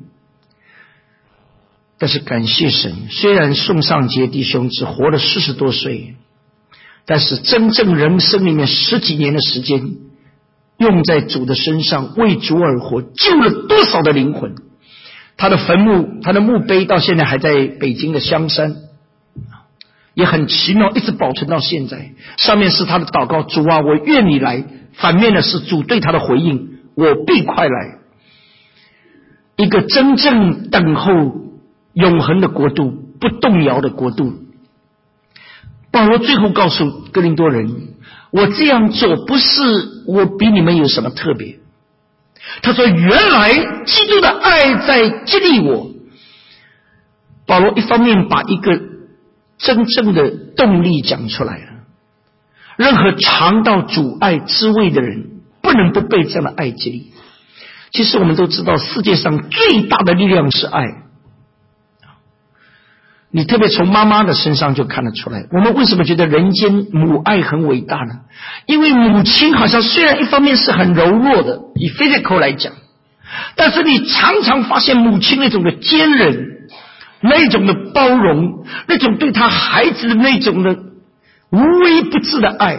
但是感谢神，虽然宋尚节弟兄只活了40多岁，但是真正人生里面10几年的时间用在主的身上，为主而活，救了多少的灵魂。他的坟墓，他的墓碑到现在还在北京的香山，也很奇妙，一直保存到现在。上面是他的祷告：主啊，我愿你来。反面的是主对他的回应：我必快来。一个真正等候永恒的国度，不动摇的国度。保罗最后告诉哥林多人，我这样做不是我比你们有什么特别。他说，原来基督的爱在激励我。保罗一方面把一个真正的动力讲出来了，任何尝到主爱滋味的人不能不被这样的爱激励。其实我们都知道，世界上最大的力量是爱。你特别从妈妈的身上就看得出来。我们为什么觉得人间母爱很伟大呢？因为母亲好像虽然一方面是很柔弱的，以 physical 来讲，但是你常常发现母亲那种的坚韧，那种的包容，那种对她孩子的那种的无微不至的爱。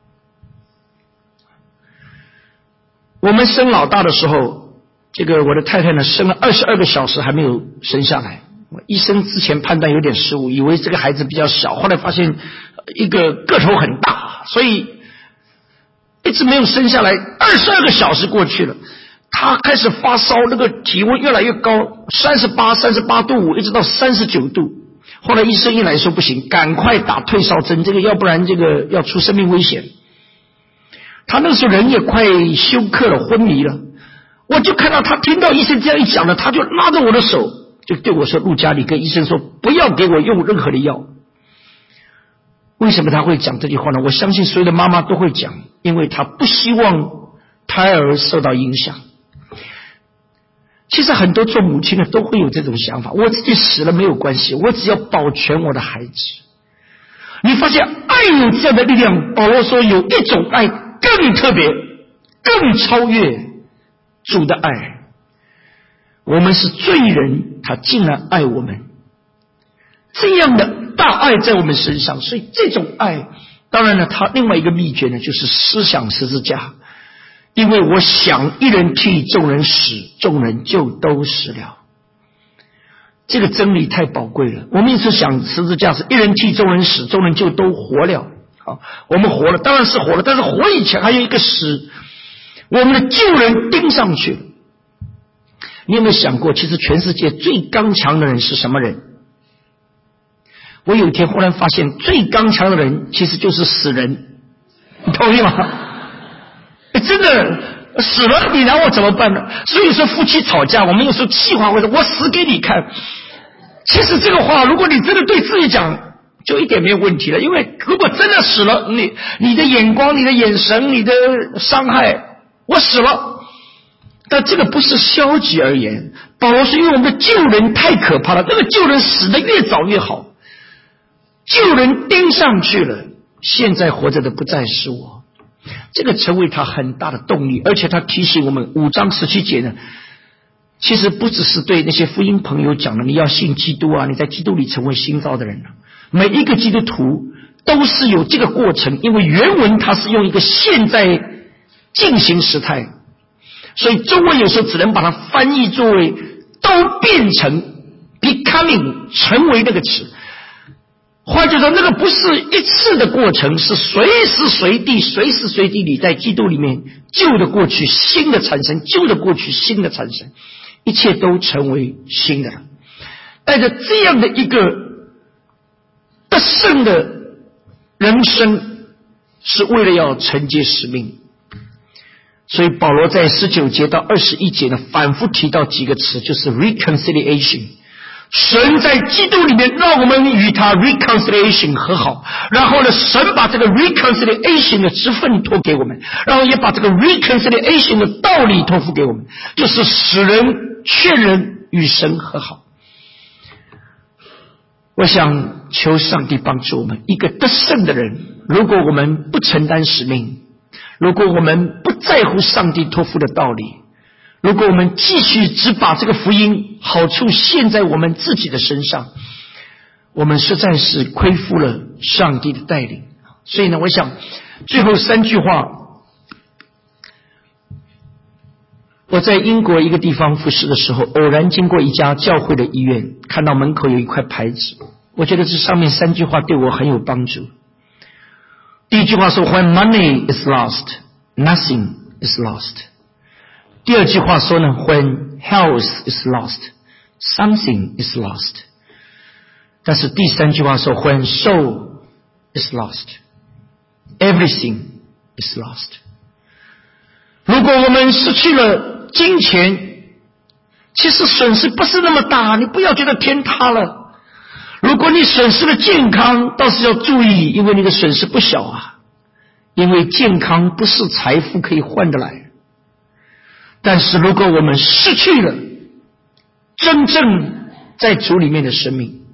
我们生老大的时候，这个我的太太呢生了22个小时还没有生下来。医生之前判断有点失误，以为这个孩子比较小，后来发现一个个头很大，所以一直没有生下来。22个小时过去了，他开始发烧，那个体温越来越高，38度5，一直到39度。后来医生一来说不行，赶快打退烧针，这个要不然这个要出生命危险。他那时候人也快休克了，昏迷了。我就看到他听到医生这样一讲了，他就拉着我的手，就对我说：“陆家，你跟医生说不要给我用任何的药。”为什么他会讲这句话呢？我相信所有的妈妈都会讲，因为他不希望胎儿受到影响。其实很多做母亲的都会有这种想法，我自己死了没有关系，我只要保全我的孩子。你发现爱有这样的力量，保罗说有一种爱更特别，更超越主的爱。我们是罪人，他竟然爱我们，这样的大爱在我们身上。所以这种爱，当然了，他另外一个秘诀呢，就是思想十字架。因为我想一人替众人死，众人就都死了。这个真理太宝贵了。我们一直想十字架是一人替众人死，众人就都活了。好，我们活了，当然是活了，但是活以前还有一个死，我们的旧人钉上去了。你有没有想过，其实全世界最刚强的人是什么人？我有一天忽然发现，最刚强的人其实就是死人，你同意吗？真的死了，你让我怎么办呢？所以说夫妻吵架，我们有时候气话会说：“我死给你看。”其实这个话，如果你真的对自己讲，就一点没有问题了。因为如果真的死了，你的眼光、你的眼神、你的伤害，我死了。但这个不是消极而言，保罗是因为我们的旧人太可怕了，那个旧人死得越早越好。旧人钉上去了，现在活着的不再是我。 这个成为他很大的动力。而且他提醒我们5章17节呢，其实不只是对那些福音朋友讲的，你要信基督啊，你在基督里成为新造的人啊。每一个基督徒都是有这个过程，因为原文它是用一个现在进行时态，所以中文有时候只能把它翻译作为都变成 becoming 成为那个词。换句话说，那个不是一次的过程，是随时随地你在基督里面，旧的过去新的产生，旧的过去新的产生，一切都成为新的了。带着这样的一个得胜的人生，是为了要承接使命。所以保罗在19节到21节呢，反复提到几个词，就是 reconciliation。神在基督里面让我们与他 reconciliation 和好，然后呢，神把这个 reconciliation 的职分托给我们，然后也把这个 reconciliation 的道理托付给我们，就是使人劝人与神和好。我想求上帝帮助我们，一个得胜的人，如果我们不承担使命，如果我们不在乎上帝托付的道理，如果我们继续只把这个福音好处陷在我们自己的身上，我们实在是亏负了上帝的带领。所以呢，我想最后3句话，我在英国一个地方服侍的时候，偶然经过一家教会的医院，看到门口有一块牌子，我觉得这上面3句话对我很有帮助。第一句话说 When money is lost, nothing is lost。 第二句话说呢 When health is lost, something is lost。 但是第3句话说 When soul is lost, everything is lost。 如果我们失去了金钱，其实损失不是那么大，你不要觉得天塌了。如果你损失了健康，倒是要注意，因为你的损失不小啊，因为健康不是财富可以换得来。但是如果我们失去了真正在主里面的生命，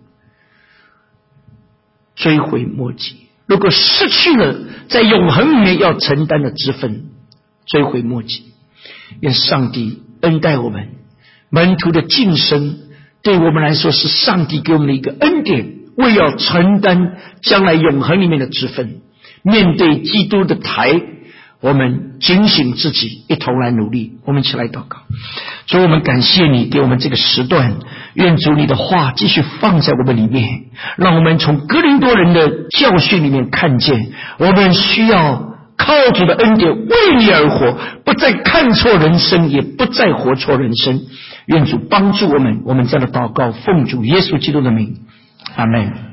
追悔莫及。如果失去了在永恒里面要承担的职分，追悔莫及。愿上帝恩待我们，门徒的晋升对我们来说是上帝给我们的一个恩典，为要承担将来永恒里面的职分。面对基督的台，我们警醒自己，一同来努力。我们一起来祷告。主，我们感谢你给我们这个时段，愿主你的话继续放在我们里面，让我们从哥林多人的教训里面看见，我们需要靠主的恩典为你而活，不再看错人生，也不再活错人生。愿主帮助我们，我们这样的祷告奉主耶稣基督的名，阿们。